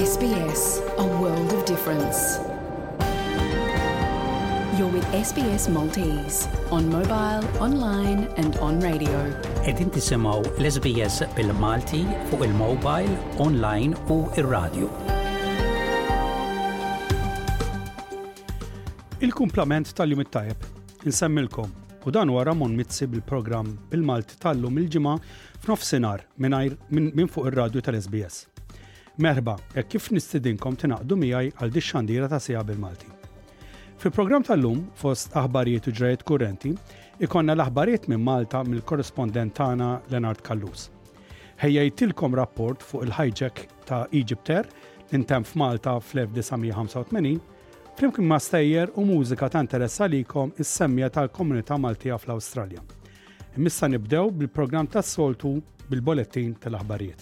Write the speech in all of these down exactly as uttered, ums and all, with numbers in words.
S B S, a world of difference. You're with S B S Maltese on mobile, online and on radio. Qegħdin tisimgħu l-S B S bil-Malti fuq il-mobile, online u ir-radio. Il-kumplament tal-jum it-tajjeb insemmilkom u dan wara Ramon Mizzi bil-programm bil-Malti tal-lum il-ġimgħa f'nofsinhar mingħajr minn fuq ir-radju tal-S B S. Merħba, jekk kif nistidinkom tingħaqdu miegħi għal di xandira ta' sija bil-Malti. Fil-programm tal-lum, fost aħbarijiet u ġrajiet kurrenti, ikonna l-aħbarijiet minn Malta mill-korrespondent tagħna Leonard Kallus. Ħejja jtilkom rapport fuq il-hijack ta' Egyptair li ntemm f'Malta fl-elf tisa' ħamsa u tmenin, flimkien ma' stejjer u mużika ta' interess għalikom is-semmija tal-komunità Maltija fl-Awstralja. Imissa nibdew bil-programm tas-soltu bil-bolettin tal-aħbarijiet.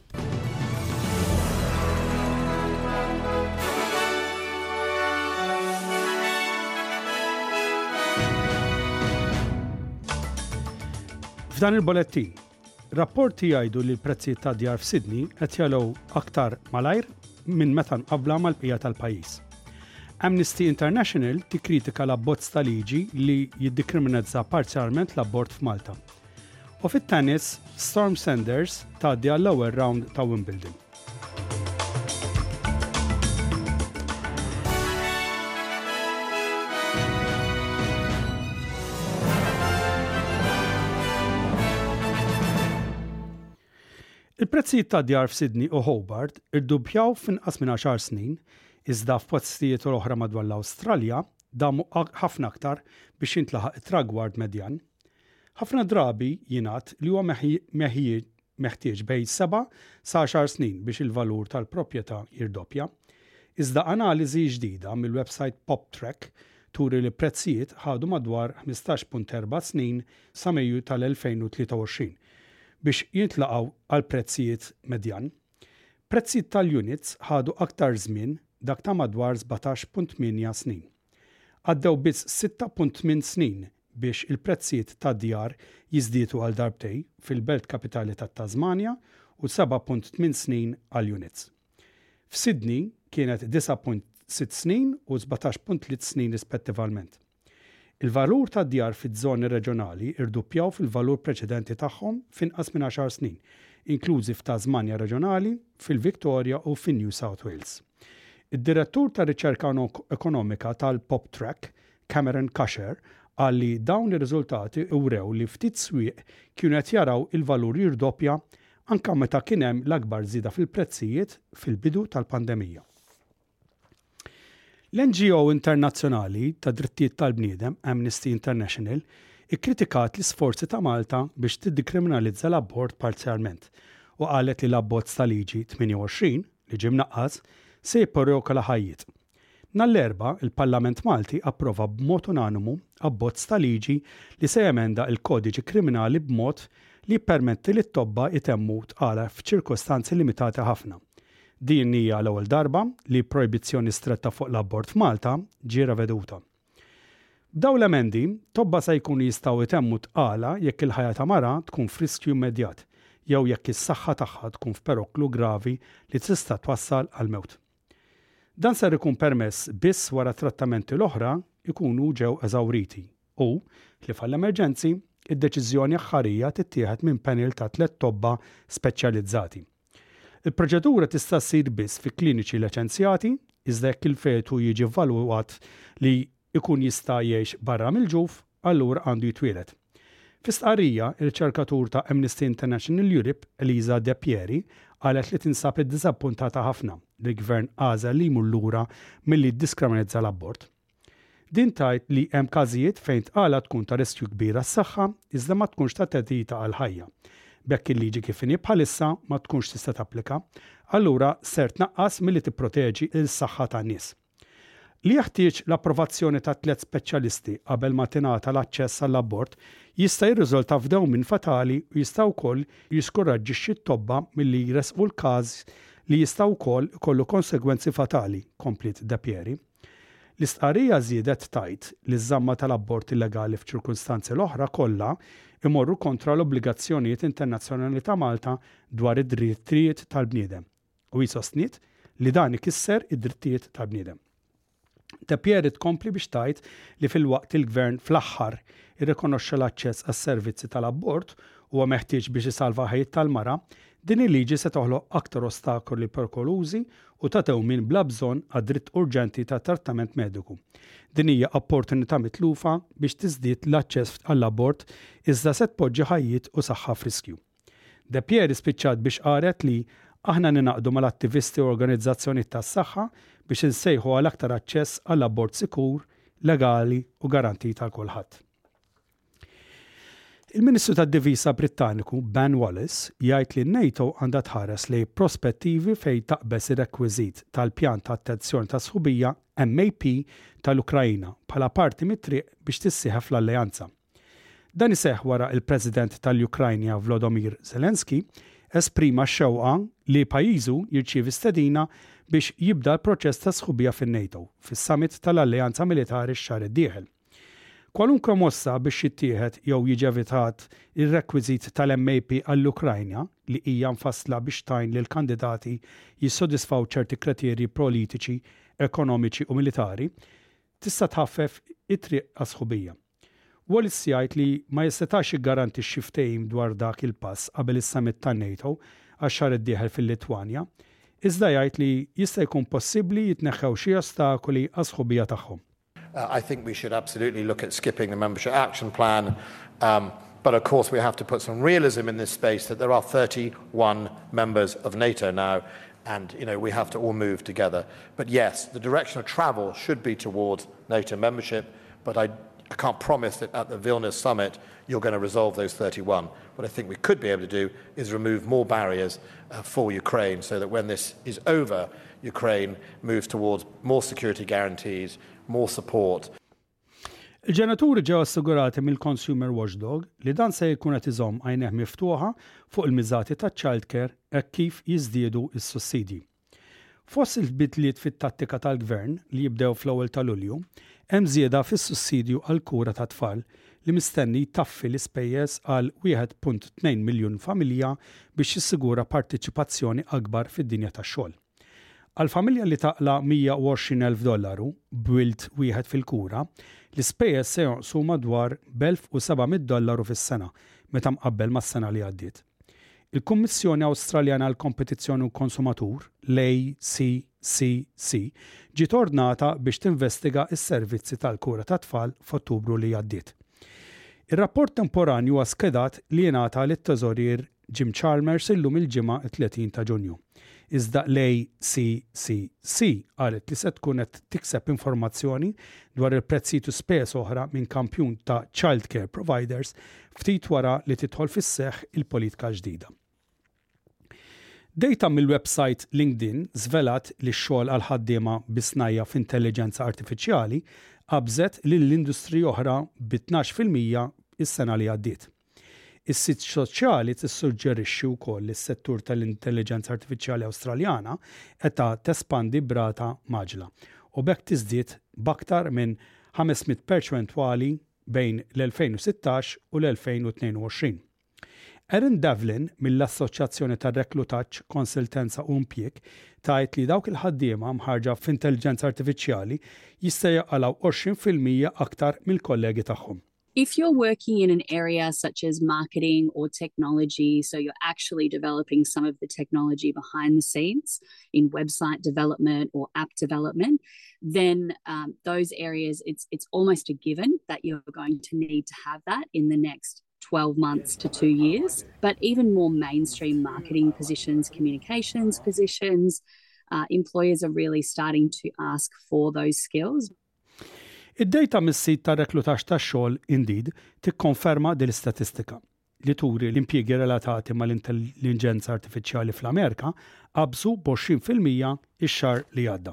F'dan il-bolettin, rapporti jgħidu li l-prezzijiet ta' djar f'Sydney qed jagħlew aktar malajr minn meta nqabbla mal-bqija tal-pajjiż. Amnesty International tikkritika l-abbozz ta' liġi li jiddikriminalizza parzjalment l-abort f'Malta. U fit-tennis, Storm Sanders tgħaddi għall-ewwel round ta' Wimbledon. Il-prezzijiet ta' djar f'Sydney u Hobart irdupjaw f'inqas minn għaxar snin, iżda f'postijiet oħra madwar l-Awstralja damu ħafna aktar biex jintlaħaq it-tragward medjan. Ħafna drabi jingħad li huwa meħtieġ bejn seba' sa għaxar snin biex il-valur tal-proprjetà jirdoppja. Iżda analiżi ġdida mill-website PopTrack turi li prezzijiet ħadu madwar ħmistax punt erba' snin sa Mejju tal-elfejn u tlieta u għoxrin. Biex jintlaqgħu għal prezzijiet medjan. Prezzijiet tal-units ħadu aktar żmien dak ta' madwar sebgħtax punt tminja snin. Għaddew biss sitta punt tmien snin biex il-prezzijiet tad-djar jiżdietu għal darbtej fil-belt kapitali tat-Tasmania u seba' punt tmien snin għal units. F'Sydney kienet disa' punt sitt snin u sebgħtax punt tliet snin rispettivament. Il-valur ta' djar fiż-żoni reġjonali irduppjaw fil-valur preċedenti tagħhom f'inqas minn għaxar snin, inklużi f'Tasmania reġjonali, fil-Victoria u fin-New South Wales. Id-direttur ta' riċerka ekonomika tal-PopTrack, Cameron Cusher, qal li dawn ir-riżultati wrew li ftit swieq kienu qed jaraw il-valur jirdoppja anke meta kien hemm l-akbar żieda fil-prezzijiet fil-bidu tal-pandemija. L-N G O internazzjonali ta' drittijiet tal-bniedem, Amnesty International, ikkritikat l-isforzi ta' Malta biex tiddikriminalizza l-abort parzjalment u qalet li l-abbozz ta' liġi tminja u għoxrin li ġie mnaqqas se jipprovoka ħajjiet. Nall-erba' il-Parlament Malti approva b'mod unanimu abbozz ta' liġi li se jemenda l-kodiċi kriminali b'mod li jippermetti li t-tobba itemmu tqala f'ċirkostanzi limitati ħafna. Din hija l-ewwel darba li projbizzjoni stretta fuq l-abort f'Malta ġie reveduta. B'dawn l-emendi, tobba se jkunu jistgħu jtemmu tqala jekk il-ħajja ta' mara tkun f'riskju immedjat jew jekk is-saħħa tagħha tkun f'peroklu gravi li tista' twassal għal mewt. Dan ser ikun permess biss wara trattamenti l-oħra jkunu ġew eżawriti u li fall-emerġenzi id-deċiżjoni aħħarija tittieħed minn panel ta' tliet tobba speċjalizzati. Il-proċedura tista' ssir biss fi kliniċi liċenzjati iżda jekk il-fetu jiġi evalwat li jkun jista' jgħix barra mill-ġuf, allura għandu jitwieled. Fis-stqarrija, ir-riċerkatur ta' Amnesty International Europe, Elisa De Pieri, qalet li tinsab iddiżappuntata ħafna li l-gvern għażel li jmur lura milli jiddiskriminalizza l-abort. Din tgħid li hemm każijiet fejn tqala tkun ta' riskju kbir għas-saħħa iżda ma tkunx ta' teddida għal ħajja. Bekk il-liġi kif inhi bħalissa ma tkunx tista' tapplika, allura ser tnaqqas milli tipproteġi l-saħħa tan-nies. Li jeħtieġ l-approvazzjoni ta' tliet speċjalisti qabel ma tingħata l-aċċess għall-abort jista' jirriżolta f'dewmien fatali u jista' wkoll jiskoraġġixxi t-tobba milli jresqu l-każ li jista' wkoll ikollu konsegwenzi fatali, komplit De Pieri. L-istqarrija żiedet tgħid li żamma tal-abort illegali f'ċirkunstanzi l-oħra kollha imorru kontra l-obbligazzjonijiet internazzjonali ta' Malta dwar id-drittijiet tal-bniedem. U jisostniet li dan ikisser id-drittijiet tal-bniedem. De Pierre tkompli biex tajt li fil-waqt il-gvern fl-aħħar irrikonoxxa l-aċċess għas-servizzi tal-abort huwa meħtieġ biex isalva ħajt tal-mara, din il-liġi se toħloq aktar ostakoli perkolużi u ta' tewmien bla bżonn għad-dritt urġenti ta' trattament mediku. Din hija opportunità mitlufa biex tiżdied l-aċċess għall-abort iżda se tpoġġi ħajjiet u saħħa f'riskju. De Pierre spiċċat biex qaret li aħna ninaqdu mal-attivisti u organizzazzjoni tas-saħħa biex insejħu għal aktar aċċess għall-abort sikur, legali u garantit għal kulħadd. Il-Ministru tad-Divisa Brittaniku Ben Wallace jgħid li n-NATO għandha tħares li prospettivi fejn taqbes ir-rekwiżit tal-pjan ta' attenzjoni ta' sħubija M A P tal-Ukrajna bħala parti mit-triq biex tissieħeb fl-alleanza. Dan iseħħ wara il-President tal-Ukrajna Volodymyr Zelensky esprima x-xewqa li pajjiżu jirċievi stedina biex jibda l-proċess ta' sħubija fin-NATO fis-summit tal-Alleanza Militari x-xahar id-dieħel. Kwalunkwe mossa biex jittieħed jew jiġi evitat ir-rekwiżit tal-M A P għall-Ukrajna li hija mfassla biex tajn lil kandidati jissodisfaw ċerti kriterji politiċi, ekonomiċi u militari, tista' tħaffef it-triq għas-sħubija. Wallace jgħid li ma jistetax jiggarantixxi ftehim dwar dak il-pass qabel is-summit tan-NATO għax-xahar id-dieħel fil-Litwanja, iżda jgħid li jista' jkun possibbli jitneħħew xi ostakoli għas-sħubija tagħhom. Uh, I think we should absolutely look at skipping the membership action plan, um, but of course we have to put some realism in this space that there are thirty-one members of NATO now, and you know we have to all move together. But yes, the direction of travel should be towards NATO membership, but I, I can't promise that at the Vilnius summit you're going to resolve those thirty-one. What I think we could be able to do is remove more barriers uh, for Ukraine so that when this is over, Ukraine moves towards more security guarantees, more support. Il-ġenituri ġew assigurati mill-Consumer Watchdog li dan se jkun qed iżomm għajnejh miftuħa fuq il-miżati taċ-childcare hekk kif jiżdiedu s-sussidji. Fost il-bidliet fit-tattika tal-Gvern li jibdew fl-ewwel ta' Lulju, hemm żieda fis-sussidju għal kura ta' tfal li mistenni taffi l-ispejjeż għal wieħed punt tnejn miljun familja biex jissigura partiċipazzjoni akbar fid-dinja tax-xogħol. Għal-familja li taqla mija u għoxrin elf dollaru b'wilt wieħed fil-kura, l-ispejjeż se jonqsu madwar b'elf u sebgħimiet dollaru fis-sena meta mqabbel mas-sena li għaddiet. Il-Kummissjoni Awstraljana għall-Kompetizzjoni u Konsumatur, l-A C C C, ġiet ordnata biex tinvestiga s-servizzi tal-kura tat-tfal f'Ottubru li għaddiet. Ir-rapport temporanju huwa skedat li jingħata lit-Teżorier Jim Chalmers illum il-ġimgħa tletin ta' Ġunju. Iżda l-A C C C qalet li se tkun qed tikseb informazzjoni dwar il-prezzijiet u spejjeż oħra minn kampjun ta' childcare providers ftit wara li tidħol fis-seħħ il-politika ġdida. Data mill-website LinkedIn żvelat li x-xogħol għal ħaddiema bisnajja f'intelligenza artifiċjali qabżet lill-industri oħra bi tnax fil-mija is-sena li għaddiet. Is-sit soċjali tissuġġerixxi wkoll li s-settur tal-intelligenza artifiċjali Awstraljana qed tespandi brata maġla u bekk tiżdied b'aktar minn ħamesmiet perċentwali bejn l-elfejn u sittax u l-elfejn u tnejn u għoxrin. Erin Devlin mill-Assoċjazzjoni tar-Reklutaġġ, Konsultenza u Impjieg tgħid li dawk il-ħaddiema mħarġa f'intelligenza artifiċjali jista' jaqalgħu għoxrin fil-mija aktar mill-kollegi tagħhom. If you're working in an area such as marketing or technology, so you're actually developing some of the technology behind the scenes in website development or app development, then um, those areas, it's it's almost a given that you're going to need to have that in the next twelve months to two years. But even more mainstream marketing positions, communications positions, uh, employers are really starting to ask for those skills. Id-dejta mis-sit ta' reklutax tax-xogħol Indeed tikkonferma din l-istatistika li turi l-impjiegi relatati mal-intelligenza artifiċjali fl-Amerika qabżu b'għoxrin fil-mija ix-xahar li għadda.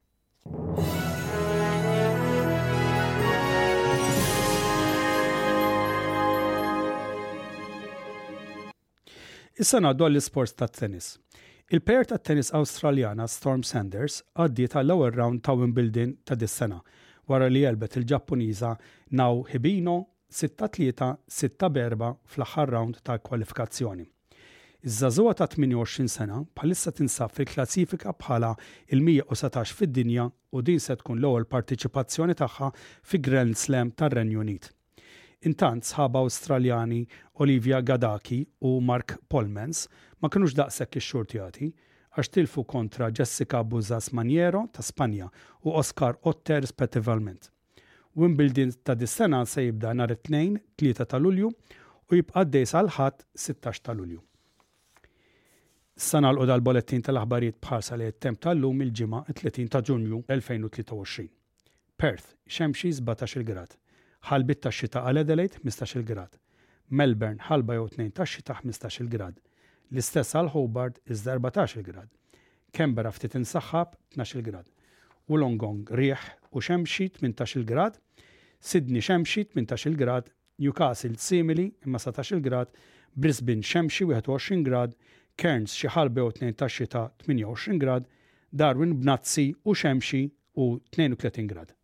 Issa ngħaddu għall-isports tat-tennis. Il-plejer tat-tennis Awstraljana Storm Sanders għaddiet għall-ewwel round ta' Wimbledon ta' dis-sena wara li jelbet il-Ġappuniża Nao Hibino sitta tlieta sitta berba fl-aħħar round ta' kwalifikazzjoni. Iż-żagħżugħa ta' tmien u għoxrin sena bħalissa tinsab fil-klassifika bħala il-mija u setax fid-dinja u din se tkun l-ewwel partiċipazzjoni tagħha fi Grand Slam tar-Renju Unit. Intant sħaba Awstraljani Olivia Gadaki u Mark Polmans ma kinux daqshekk ix-xurtjati għax tilfu kontra Jessica Buzas Maniero ta' Spanja u Oscar Otter rispettivament. Wimbledon ta' dis-sena se jibda nhar it-tnejn tlieta ta' Lulju u jibqa' għaddej sal-ħadd sittax ta' Lulju. Issa nagħlqu dal-bolettin tal-aħbarijiet bħalsa li temp tal-lum il-ġimgħa tletin ta' Ġunju elfejn u tlieta u għoxrin. Perth xemxi sebgħetax-il grad. Ħalbit tax-xita għal Adelaide ħmistax-il grad. Melbourne ħalba jew tnejn tax-xita ħmistax-il grad. L-istess għal Hobart iżda erbatax-il grad. Canberra ftit insaħħab tnax-il grad. Wollongong rieħ u xemxi tmintax-il grad. Sydney xemxi tmintax-il grad. Newcastle simili imma setax-il grad. Brisbane xemxi wieħed u għoxrin grad. Cairns xi ħalba jew tnejn tax-xita tminja u għoxrin grad. Darwin b'nazzi u xemxi u tnejn u tletin grad.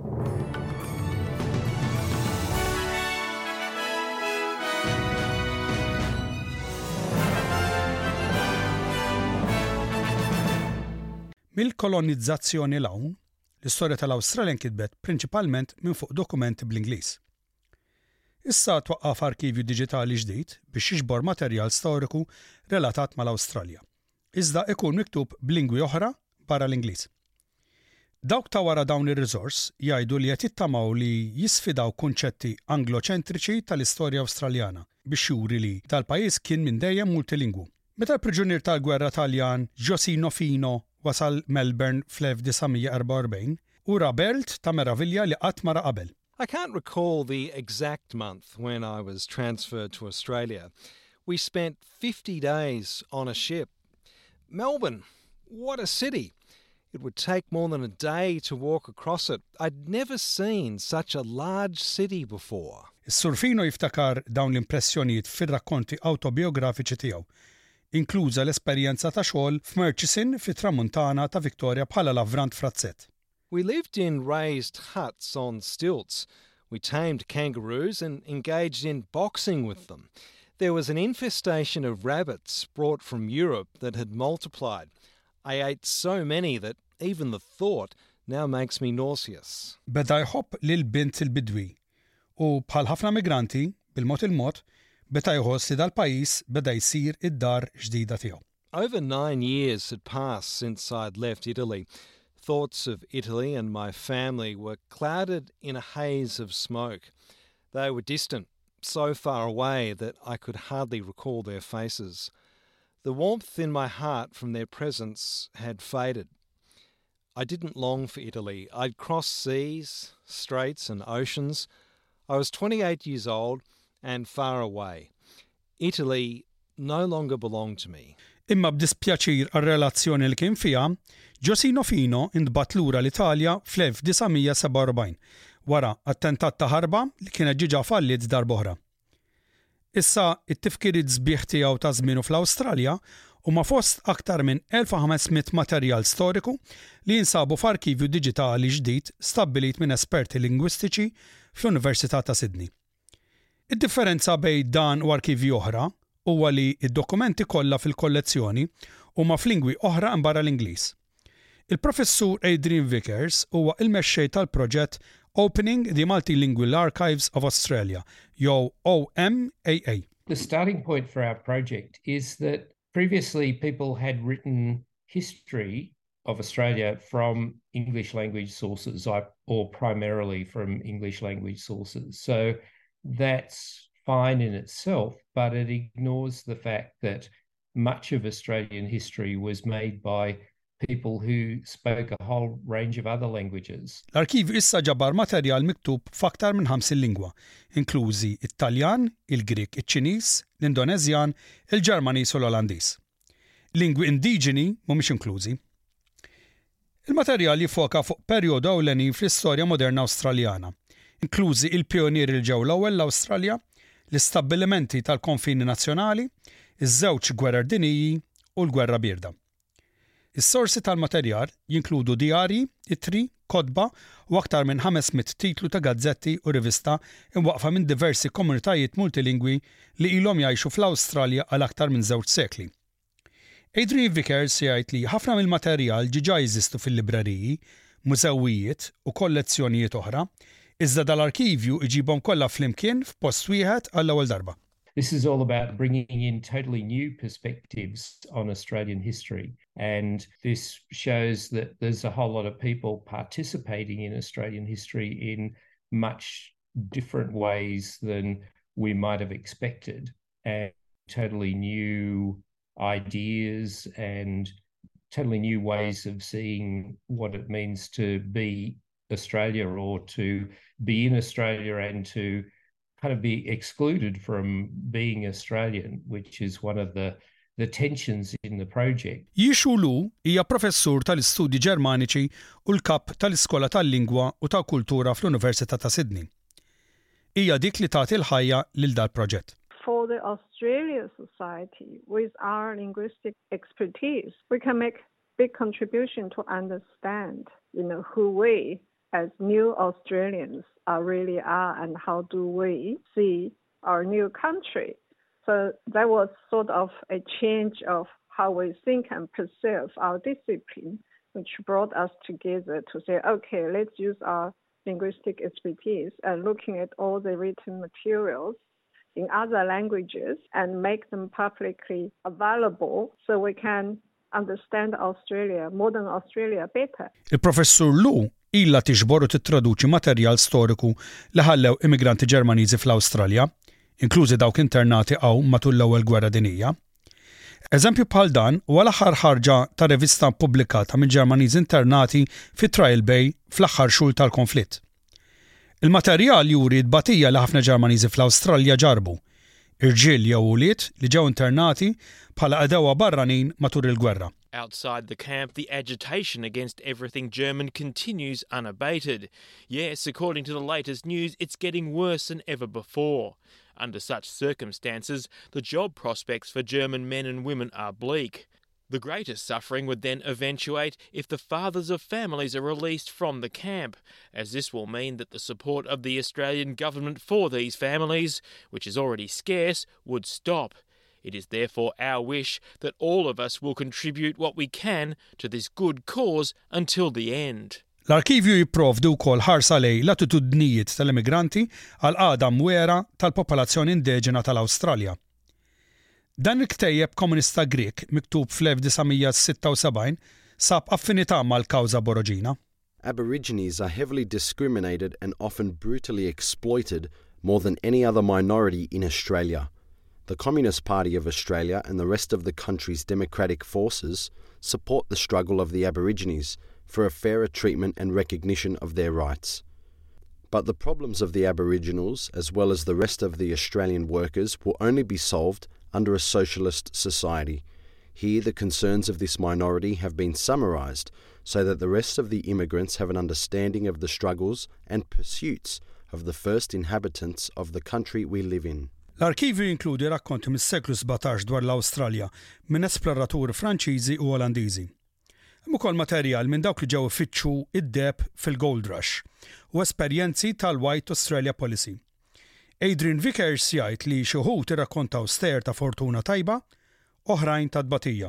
Mill-kolonizzazzjoni l-hawn, l-istorja tal-Awstralja nkitbet prinċipalment minn fuq dokumenti bl-Ingliż. Issa twaqqaf arkivju diġitali ġdid biex jiġbor materjal storiku relatat mal-Awstralja. Iżda ikun miktub b'lingwi oħra barra l-Ingliż. Dawk ta' wara dawn ir-riżors jgħidu li qed jittamaw li jisfidaw kunċetti angloċentriċi tal-istorja Awstraljana biex juri li tal-pajjiż kien minn dejjem multilingwu. Meta l-priġunier tal-gwerra Taljan Giosino Fino wasal Melbourne fl-elf tisa' erba' u erbgħin u ra belt ta' meravilja li qatt ma ra qabel. I can't recall the exact month when I was transferred to Australia. We spent fifty days on a ship. Melbourne, what a city. It would take more than a day to walk across it. I'd never seen such a large city before. Is-Sur Fino jiftakar dawn l-impressjonijiet fir-rakkonti awtobiografiċi tiegħu, inkluża l-esperjenza ta' xogħol f'Murchison fit-Tramuntana ta' Victoria bħala lavrant frazzett. We lived in raised huts on stilts. We tamed kangaroos and engaged in boxing with them. There was an infestation of rabbits brought from Europe that had multiplied. I ate so many that even the thought now makes me nauseous. Beda jħobb lil bint il-bidwi u bħal ħafna migranti bil-mod il-mod beta jħoss li dal-pajjiż beda jsir id-dar ġdida tiegħu. Over nine years had passed since I'd left Italy. Thoughts of Italy and my family were clouded in a haze of smoke. They were distant, so far away that I could hardly recall their faces. The warmth in my heart from their presence had faded. I didn't long for Italy. I'd crossed seas, straits and oceans. I was twenty-eight years old and far away. Italy no longer belonged to me. Imma b'dispjaċir għar-relazzjoni li kien fiha, Giosino Fino intbat lura l-Italja fl-elf tisa' seba' u erbgħin wara attentat ta' ħarba li kienet ġiġa fallit darb'oħra. Issa it-tifkiriet sbieħ tiegħu ta' żmienu fl-Awstralja huma fost aktar minn elf u ħamesmiet materjal storiku li jinsabu f'arkivju diġitali ġdid stabbilit minn esperti lingwistiċi fl-Università ta' Sydney. Id-differenza bejn dan u arkivji oħra huwa li id-dokumenti kollha fil-kollezzjoni huma f'lingwi oħra barra l-Ingliż. Il-professur Adrian Vickers huwa il-mexxej tal-proġett Opening the Multilingual Archives of Australia, jew O M A A. The starting point for our project is that previously people had written history of Australia from English language sources or primarily from English language sources. So that's fine in itself, but it ignores the fact that much of Australian history was made by people who spoke a whole range of other languages. L-arkivju issa ġabar materjal miktub f'aktar minn ħamsin lingwa, inklużi it-Taljan, il-Grik, iċ-Ċiniż, l-Indoneżjan, il-Ġermaniż u l-Olandiż. Lingwi indiġeni mhumiex inklużi. Il-materjal jifoka fuq perjodu ewlenin fl-istorja moderna Awstraljana, inklużi il-pjonieri li ġew l-ewwel l-Awstralja, l-istabbilimenti tal-konfini nazzjonali, iż-żewġ gwerer dinjiji u l-gwerra bierda. Is-sorsi tal-materjal jinkludu djarji, itri, kodba u aktar minn ħamesmit titlu ta' gazzetti u rivista imwaqfa minn diversi komunitajiet multilingwi li ilhom jgħixu fl-Awstralja għal aktar minn żewġ sekli. Adrian Vickers jgħid li ħafna mill-materjal ġiġa jeżistu fil-libreriji, mużewijiet u kollezzjonijiet oħra, iżda dal-arkivju iġibhom kollha flimkien f'post wieħed għall-ewwel darba. This is all about bringing in totally new perspectives on Australian history. And this shows that there's a whole lot of people participating in Australian history in much different ways than we might have expected. And totally new ideas and totally new ways of seeing what it means to be Australia or to be in Australia and to kind of be excluded from being Australian, which is one of the the tensions in the project. Yixu Lu hija professur tal-istudji Ġermaniċi u l-kap tal-Iskola tal-Lingwa u tal-Kultura fl-Università ta' Sydney. Hija dik li tagħti l-ħajja lil dal-proġett. For the Australian society, with our linguistic expertise, we can make big contribution to understand, you know, who we as new Australians are really are and how do we see our new country. So that was sort of a change of how we think and perceive our discipline, which brought us together to say, okay, let's use our linguistic expertise and looking at all the written materials in other languages and make them publicly available so we can understand Australia, modern Australia better. Il-Professur Lu illa tiġbor u titraduċi materjal storiku li ħallew immigranti Ġermaniżi fl-Awstralja, inklużi dawk internati għaw matul l-ewwel gwerra dinjija. Eżempju bħal dan huwa l-aħħar ħarġa ta' rivista pubblikata minn Ġermaniżi internati fi Trial Bay fl-aħħar xhur tal-konflitt. Il-materjal juri d-batija li ħafna Ġermaniżi fl-Awstralja ġarbu, irġiel jew ulied li ġew internati bħala qedewa barranin matul il-gwerra. Outside the camp, the agitation against everything German continues unabated. Yes, according to the latest news, it's getting worse than ever before. Under such circumstances, the job prospects for German men and women are bleak. The greatest suffering would then eventuate if the fathers of families are released from the camp, as this will mean that the support of the Australian government for these families, which is already scarce, would stop. It is therefore our wish that all of us will contribute what we can to this good cause until the end. L-arkivju jipprovdi wkoll ħarsa lej l-attitudnijiet tal-immigranti għal qagħda mwera tal-popolazzjoni indiġena tal-Awstralja. Dan il-ktejjeb komunista Grek miktub fl-elf tisa' sitta u sebgħin sab affinità mal-kawża Boroġina. Aborigines are heavily discriminated and often brutally exploited more than any other minority in Australia. The Communist Party of Australia and the rest of the country's democratic forces support the struggle of the Aborigines for a fairer treatment and recognition of their rights. But the problems of the Aboriginals, as well as the rest of the Australian workers, will only be solved under a socialist society. Here, the concerns of this minority have been summarised so that the rest of the immigrants have an understanding of the struggles and pursuits of the first inhabitants of the country we live in. L-arkivju jinkludi rakkonti mis-seklu sebgħotax dwar l-Awstralja minn esploraturi Franċiżi u Olandiżi. Hemm ukoll materjal minn dawk li ġew ifittxu id-deb fil-Gold Rush u esperjenzi tal-White Australia Policy. Adrian Vickers jgħid li xi wħud irrakkontaw stejer ta' fortuna tajba, oħrajn ta' dbatija.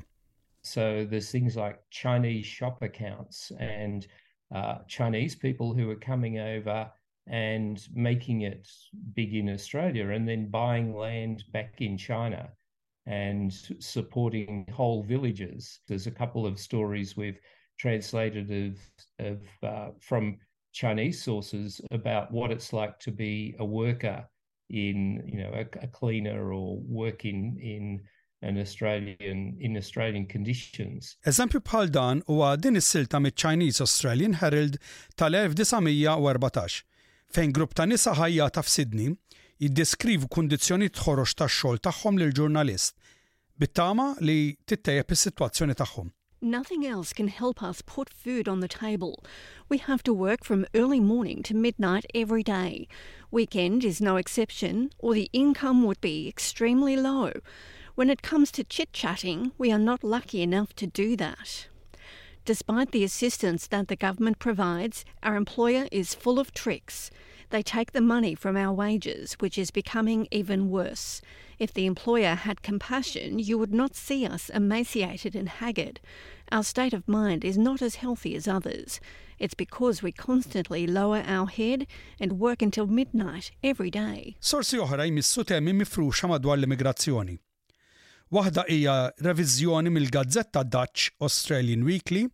So there's things like Chinese shop accounts and uh, Chinese people who are coming over and making it big in Australia and then buying land back in China and supporting whole villages. There's a couple of stories we've translated of, of uh, from Chinese sources about what it's like to be a worker in, you know, a, a cleaner or working in an Australian in Australian conditions. Eżempju bħal dan huwa din is-silta miċ-Chinese Australian Herald tal-elf tisa' erbatax. Fejn grupp ta' nisa ħajjata f'Sydney jiddeskrivu kundizzjonijiet ħorox tax-xogħol tagħhom lill-ġurnalist bit-tama li tittejjeb is-sitwazzjoni tagħhom. Nothing else can help us put food on the table. We have to work from early morning to midnight every day. Weekend is no exception, or the income would be extremely low. When it comes to chit-chatting, we are not lucky enough to do that. Despite the assistance that the government provides, our employer is full of tricks. They take the money from our wages, which is becoming even worse. If the employer had compassion, you would not see us emaciated and haggard. Our state of mind is not as healthy as others. It's because we constantly lower our head and work until midnight every day. Sorsi oħra jmissu temi mifruxa madwar l-immigrazzjoni. Waħda hija reviżjoni mill-Gazzetta Dutch Australian Weekly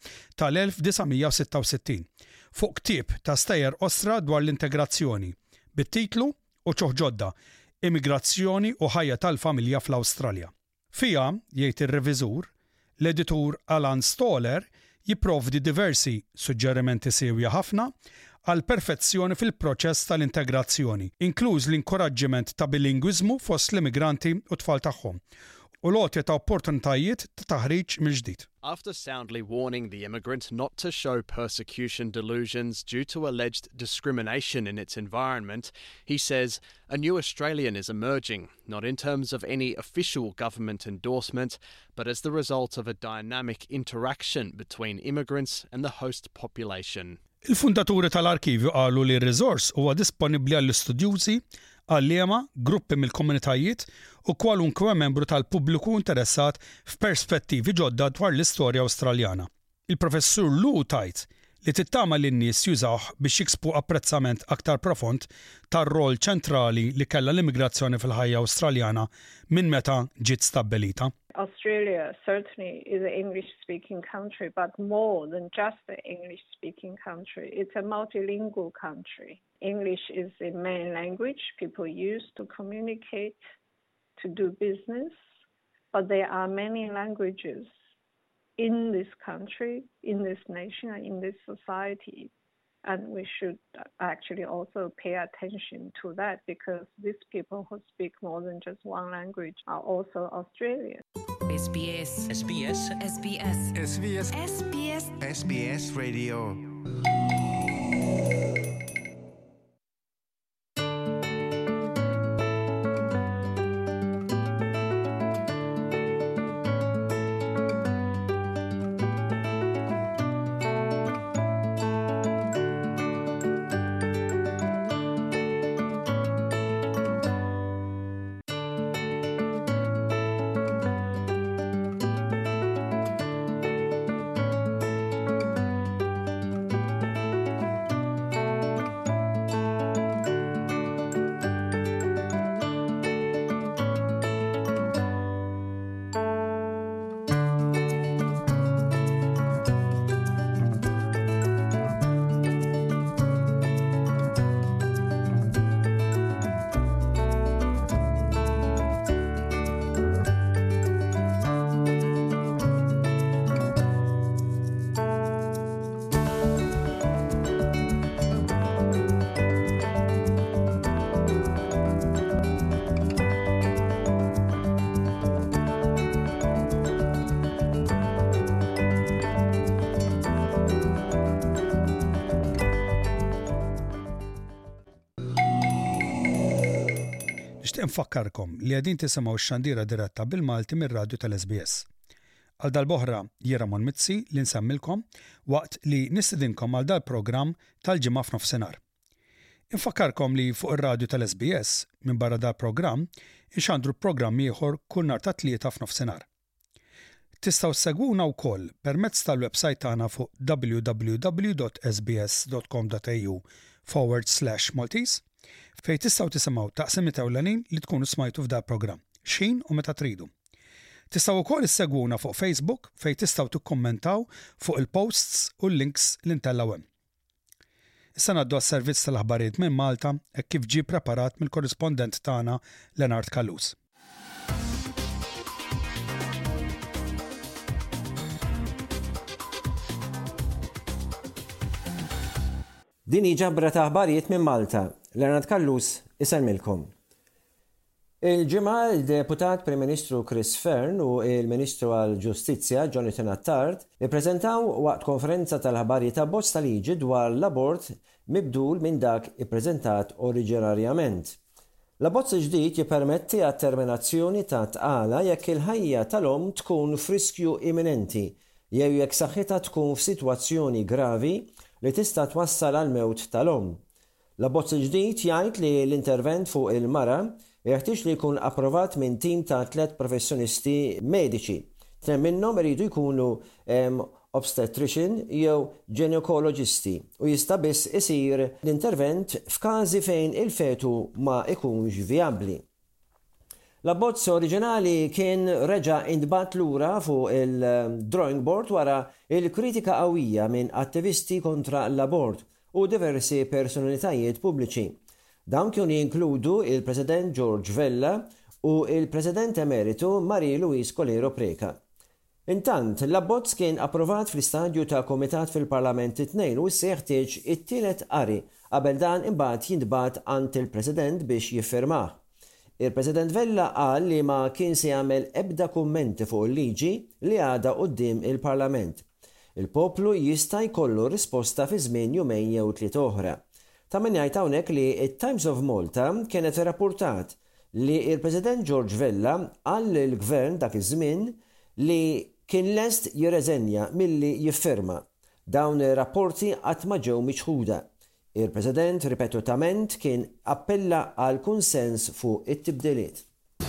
tal-nineteen sixty-six fuq ktieb ta' stejjer osra dwar l-integrazzjoni bit-titlu u ċoħġodda Immigrazzjoni u ħajja tal-familja fl-Awstralja. Fija, jgħid ir-reviżur, l-editur Alan Stoller jipprovdi diversi suġġerimenti sewja ħafna għal perfezzjoni fil-proċess tal-integrazzjoni, inkluż l-inkoraġġiment ta' bilingwiżmu fost l-immigranti u tfal tagħhom. U l-għotja ta' opportunitajiet ta' taħriġ mill-ġdid. After soundly warning the immigrant not to show persecution delusions due to alleged discrimination in its environment, he says a new Australian is emerging, not in terms of any official government endorsement, but as the result of a dynamic interaction between immigrants and the host population. Il-fundaturi tal-arkivju qalu li r-riżors huwa disponibbli għall-istudjużi, għalliema, gruppi mill-komunitajiet u kwalunkwe membru tal-pubbliku interessat f'perspettivi ġodda dwar l-istorja Awstraljana. Il-professur Lou tajt li tittama li n-nies jużawh biex jiksbu apprezzament aktar profond tar-rol ċentrali li kellha l-immigrazzjoni fil-ħajja Awstraljana minn meta ġiet stabbilita. Australia certainly is an English-speaking country, but more than just an English-speaking country. It's a multilingual country. English is the main language people use to communicate, to do business, but there are many languages in this country, in this nation, and in this society. And we should actually also pay attention to that because these people who speak more than just one language are also Australian. S B S. S B S. S B S. S B S. S B S. S B S Radio. Infakkarkom li għedin tisimgħu x-xandira diretta bil-Malti mir-radju tal-S B S. Għal dal-boħra jiera Mon Mizzi li nsemmilkom waqt li nistidinkom għal dal-programm tal-ġimgħa f'nofsinhar. Infakkarkom li fuq ir-radju tal-S B S minn barra dal-programm inxandru programm ieħor kull nhar ta' tlieta f'nofsinhar. Tistgħu segwuna wkoll permezz tal-website tagħna fuq w w w dot s b s dot com dot a u forward slash Maltese fej tistgħu tisimgħu taqsimiet ewlenin li tkunu smajtu f'da programm, x'in u meta tridu. Tistgħu wkoll issegwuna fuq Facebook fej tistgħu tikkummentaw fuq il-posts u l-links li ntellaw hemm. Issa ngħaddu għas-servizz tal-aħbarijiet minn Malta hekk kif ġie preparat mill-korrispondent tagħna Lenard Kallus. Din hi ġabra ta' aħbarijiet minn Malta. Lenard Kallus isemmilkom. Il-ġimgħa il-Deputat Prim Ministru Chris Fearn u il-Ministru għall-Ġustizzja Jonathan Attard ippreżentaw waqt konferenza tal-aħbarijiet abbozz ta' liġi dwar l-abort mibdul minn dak ippreżentat oriġinarjament. L-abbozz ġdid jippermetti għat-terminazzjoni ta' tqala jekk il-ħajja tal-om tkun friskju imminenti jew jekk saħħitha tkun f'sitwazzjoni gravi li tista' twassal għal mewt tal-omm. L-abbozz il-ġdid jgħid li l-intervent fuq il-mara jeħtieġ li jkun approvat minn tim ta' tliet professjonisti mediċi. Tnejn minnhom iridu jkunu obstetrician jew ginekoloġisti u jista' biss isir l-intervent f'każi fejn il-fetu ma ikunx vijabbli. L-abbozz oriġinali kien reġa' intbat lura fuq il-drawing board wara il-kritika qawwija minn attivisti kontra l-abort u diversi personalitajiet pubbliċi. Dawn kienu jinkludu il-President George Vella u il-President Emeritu Marie-Louise Colero Preca. Intant, l-abbozz kien approvat fl-istadju ta' komitat fil-Parlament it-tnejn u s-seħtieġ it-tielet qari qabel dan imbagħad jintbagħat ant il-President biex jiffirmah. Il-President Vella qal li ma kien se jagħmel ebda kummenti fuq il-liġi li għadha quddiem il-Parlament. Il-poplu jista' jkollu risposta fi żmien jumejn jew tliet oħra. Ta' min jgħid hawnhekk li it-Times of Malta kienet irrapportat li il-President George Vella qal lill-Gvern dak iż-żmien li kien lest jirreżenja milli jiffirma. Dawn ir-rapporti qatt ma ġew miċħuda. Il-President ripetutament kien appella għal kunsens fuq it-tibdiliet.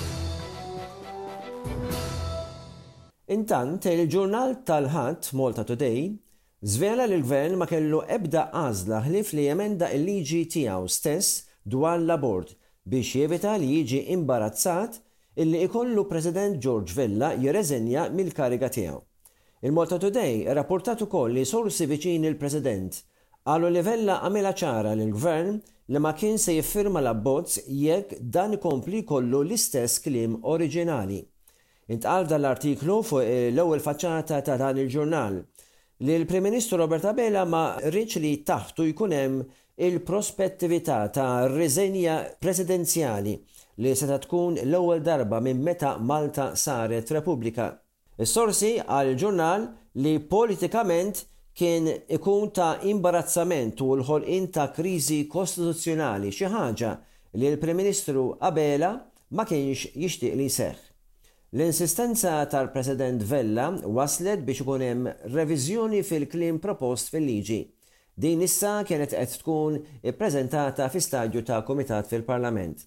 Intant, il-ġurnal tal-Ħadd Malta Today żvela li l-Gvern ma kellu ebda għażla ħlief li jemenda l-liġi tiegħu stess dwar l-abort biex jevita li jiġi imbarazzat illi ikollu President George Vella jirreżenja mill-kariga tiegħu. Il-Malta Today rapportat ukoll li sorsi viċin il-President qalu li Vella għamilha ċara lill-Gvern li ma kien se jiffirma l-abbozz jekk dan ikompli jkollu l-istess kliem oriġinali. Intqal dal-artiklu fuq l-ewwel faċċata ta' dan il-ġurnal li l-Prim Ministru Robert Abela ma rridx li taħtu jkun hemm il-prospettività ta' riżenja presidenzjali li se tkun l-ewwel darba minn meta Malta saret Repubblika. Is-sorsi għal ġurnal li politikament kien ikun ta' imbarazzament u l-ħolqien ta' kriżi kostituzzjonali xi ħaġa li l-Prim Ministru Abela ma kienx jixtieq li jseħħ. L-insistenza tal-President Vella waslet biex ikun hemm reviżjoni fil-kliem propost fil-liġi. Din issa kienet qed tkun ippreżentata fi stadju ta' Kumitat fil-Parlament.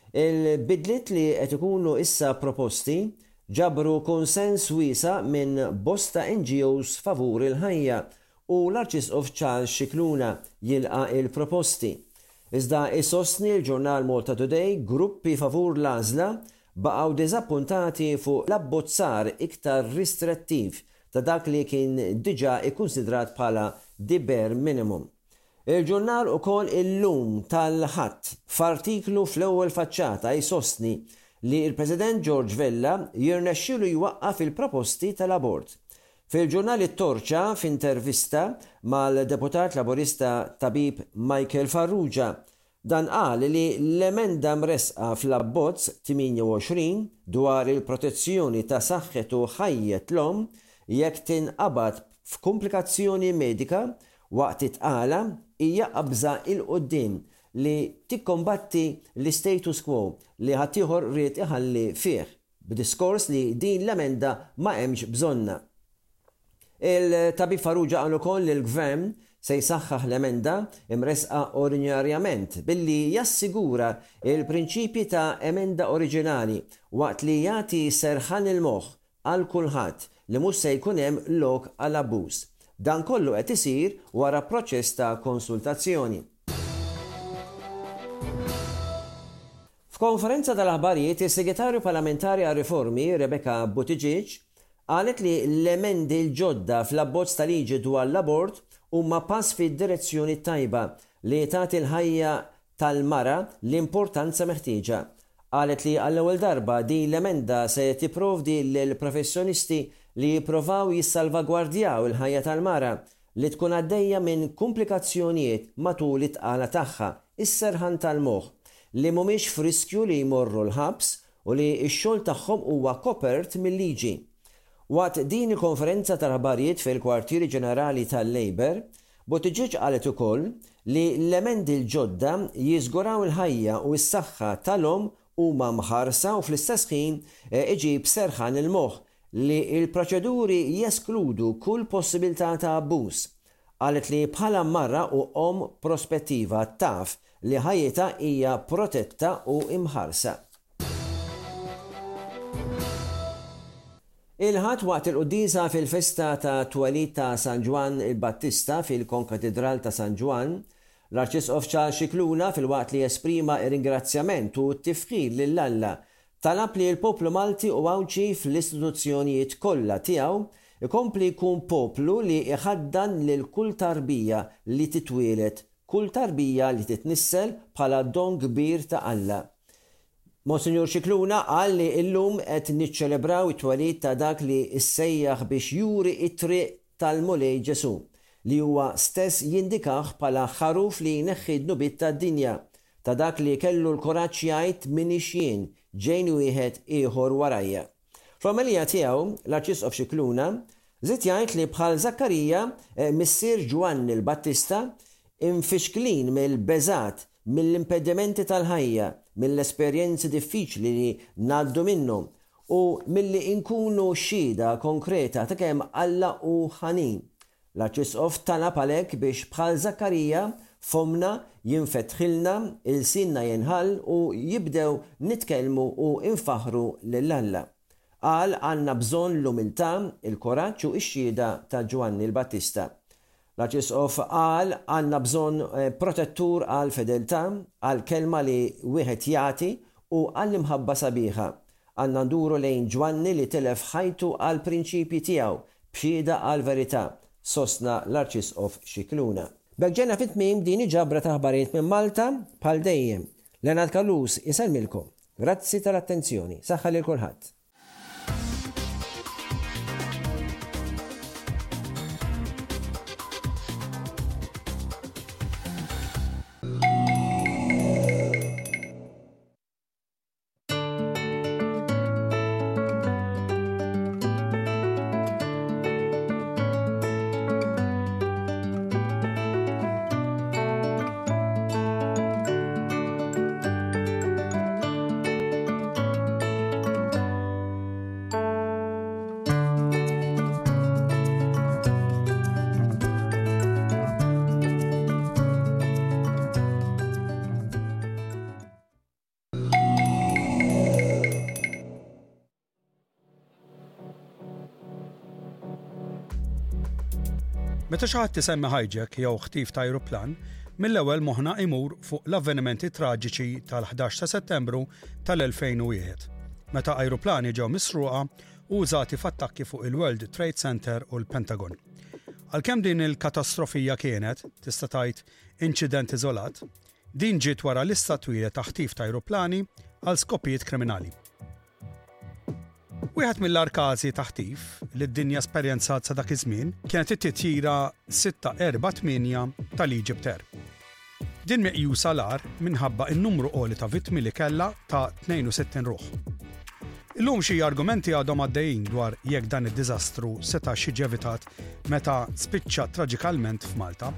Il-bidliet li qed ikunu issa proposti ġabru konsens wiesa minn bosta N G Os favur il-ħajja u l-Arċisqof Charles Scicluna jilqa' il-proposti. Iżda isostni l-ġurnal Malta Today gruppi favur l-għażla baqgħu diżappuntati fuq l-abbozzar iktar ristrettiv ta' dak li kien diġà ikkunsidrat bħala the bare minimum. Il-ġurnal ukoll illum tal-Ħadd f'artiklu fl-ewwel faċċata jsostni li l-President George Vella jirnexxielu jwaqqaf il-proposti tal-abort. Fil-ġurnal it-Torċa f'intervista mal-deputat laburista tabib Michael Farrugia dan qal li l-emenda mresqa fl-abbozz tminja dwar il-protezzjoni ta' saħħet u ħajjet l-omm jekk tinqabad f'komplikazzjoni medika waqt itqala hija qabża il-qudiem li tikkombatti l-status quo li ħaddieħor ried iħalli fih b'diskors li din l-emenda ma hemmx bżonna. Il-tabib Farrugia qal ukoll li l-Gvern se jsaħħaħ l-emenda imresqa ordinarjament billi jassigura il-prinċipji ta' emenda oriġinali waqt li jagħti serħan il-moħħ għal kulħadd li mhux se jkun hemm lok għal abbuż. Dan kollu qed isir wara proċess ta' konsultazzjoni. F'konferenza tal-aħbarijiet is-Segretarju Parlamentari għal Riformi Rebecca Buttigieg qalet li l-emendi l-ġodda fl-abbozz tal-liġi dwar l-abort huma pass fid-direzzjoni tajba li tagħti l-ħajja tal-mara l-importanza meħtieġa. Qalet li għall-ewwel darba din l-emenda se tipprovdi lill-professjonisti li jippruvaw jissalvagwardjaw il-ħajja tal-mara li tkun għaddejja minn komplikazzjonijiet matul it-tqala tagħha, is-serħan tal-moħħ li mhumiex f'riskju li jmorru l-ħabs u li x-xogħol tagħhom huwa kopert mill-liġi. Waqt din il-konferenza tal-aħbarijiet fil-kwartieri ġenerali tal-Labor, Buttigieg qalet ukoll li l-emendi l-ġodda jiżguraw il-ħajja u s-saħħa tal-omm huma mħarsa u fl-istess ħin iġib serħan il-moħħ li il-proċeduri jeskludu kull possibilità ta' abbuż. Qalet li bħala marra u om prospettiva taf li ħajjita hija protetta u imħarsa. Il-ħadd waqt il-qudiesa fil-festa ta' twelid ta' San Ġwan il-Battista fil-Konkatedral ta' San Ġwan, l-Arċisqof Charles Scicluna fil-waqt li esprima ringrazzjament u tifħir lill-Alla talab li l-poplu Malti u għawċi fl-istituzzjonijiet kollha tiegħu ikompli jkun poplu li iħaddan lil kull tarbija li titwielet, kull tarbija li titnissel bħala don kbir ta' Alla. Monsignor Scicluna qal li illum qed niċċelebraw it-twelid ta' dak li issejjaħ biex juri it-triq tal-Mulej Ġesu li huwa stess jindikaħ bħala ħaruf li jneħħi d-nubiet tad-dinja ta' dak li kellu l-kuraġġ jgħid minix jien ġejn wieħed ieħor warajja. Fl-omelija tiegħu l-Arċisqof Scicluna żied jgħid li bħal Zakkarija missier Ġwan il-Battista infixklin mill-beżat, mill-impedimenti tal-ħajja, mill-esperjenzi diffiċli li ngħaddu minnhom u milli inkunu xhieda konkreta ta' kemm Alla u ħanin. L-Arċisqof talab għalhekk biex bħal Zakkarija fomna jinfetħilna, il-sinna jinħall u jibdew nitkellmu u infaħru lill-Alla. Qal għandna bżonn l-umiltà, il-koraġġ u x-xhieda ta' Ġwanni l-Battista. L-Arċisqof qal għandna bżonn protettur għal fedeltà, għal kelma li wieħed jagħti u għall-imħabba sabiħa. Għandna nduru lejn Ġwanni li telef ħajtu għal prinċipji tiegħu b'xhieda għal verità, sostna l-Arċisqof Scicluna. Bekġena fit-tmiem din ġabra ta' aħbarijiet minn Malta bħal dejjem. Lennart Kallus isellmilkom. Grazzi tal-attenzjoni. Saħħa lil kulħadd. Meta xi ħadd isemmi hijack jew ħtif ta' ajruplan, mill-ewwel moħħna imur fuq l-avvenimenti traġiċi tal-ħdax ta' Settembru tal-elfejn u wieħed, meta ajruplani ġew misruqa u użati f'attakki fuq il-World Trade Center u l-Pentagon. Għalkemm din il-katastrofija kienet, tista' tgħid inċident iżolat, din ġiet wara lista twila ta' ħtif ta' ajruplani għal skopijiet kriminali. Wieħed mill-arkażi ta' ħtif li d-dinja esperjenzat sa dak iż-żmien kienet it-titjira sitta erba' tminja tal-Egypter. Din meqjusa l-ar minħabba n-numru qoli ta' vittmi li kellha ta' tnejn u sittin ruħ. Illum xi argumenti għadhom għaddejjin dwar jekk dan id-diżastru seta' jiġi evitat meta spiċċa traġikalment f'Malta.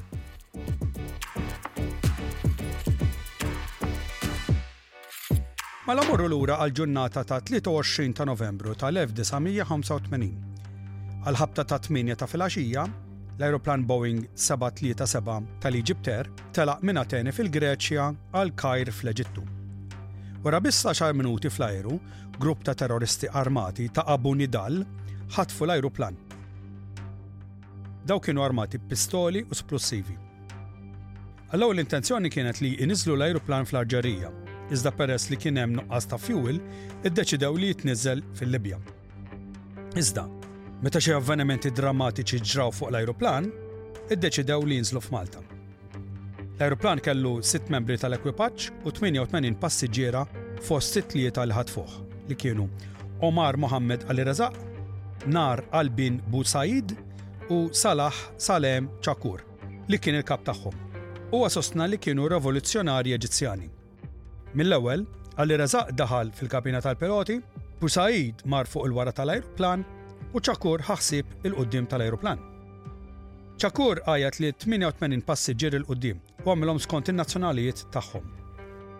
Mela morru lura għal ġurnata ta' tlieta u għoxrin ta' Novembru tal-elf desigħmija ħamsa u tmenin. Għal ħabta ta' tminja ta' filgħaxija, l-ajruplan Boeing seba' tlieta seba' tal-Egypter telaq minn Atene fil-Greċja għal Kajr fl-Eġittu. Wara biss għaxar minuti fl-ajru, grupp ta' terroristi armati ta' Abu Nidal ħatfu l-ajruplan. Daw kienu armati b'pistoli u splussivi. Allora l-intenzjoni kienet li iniżlu l-ajruplan fl-Alġerija, iżda peress li kien hemm nuqqas ta' fuel, iddeċidew li jitniżel fil-Libja. Iżda, meta xi avvenimenti drammatiċi ġraw fuq l-ajruplan, iddeċidew li jinżlu f'Malta. L-ajruplan kellu sitt membri tal-ekwipaġġ u tminja u tmenin passiġġiera fost sitt tlieta li ħadfuh, li kienu Omar Mohammed Ali Razaq, Nar Albin Busaid u Salah Salem Chakur, li kien il-kap tagħhom. Huwa sostna li kienu rivoluzzjonarji Eġizzjani. Mill-ewwel, Ali Razaq daħal fil-kabina tal-piloti, Busaid mar fuq il-wara tal-ajruplan u Chakur ħaħsib il-qudiem tal-ajruplan. Chakur għajat li tminja u tmenin passiġġier il-qudiem u għamilhom skont in-nazzjonalijiet tagħhom.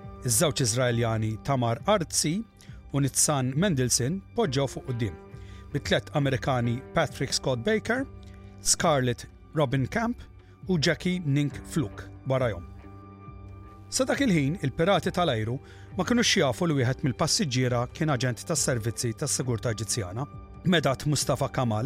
Iż-żewġ Iżraeljani Tamar Artzi u Nitzan Mendelson poġġew fuq qudiem, bit-tlet Amerikani Patrick Scott Baker, Scarlett Robin Camp u Jackie Nink Fluke warajhom. Sa dak il-ħin il-pirati tal-ajru ma kinux jafu li wieħed mill-passiġġiera kien aġent tas-servizzi tas-Sigurtà Eġizzjana, Medat Mustafa Kamal.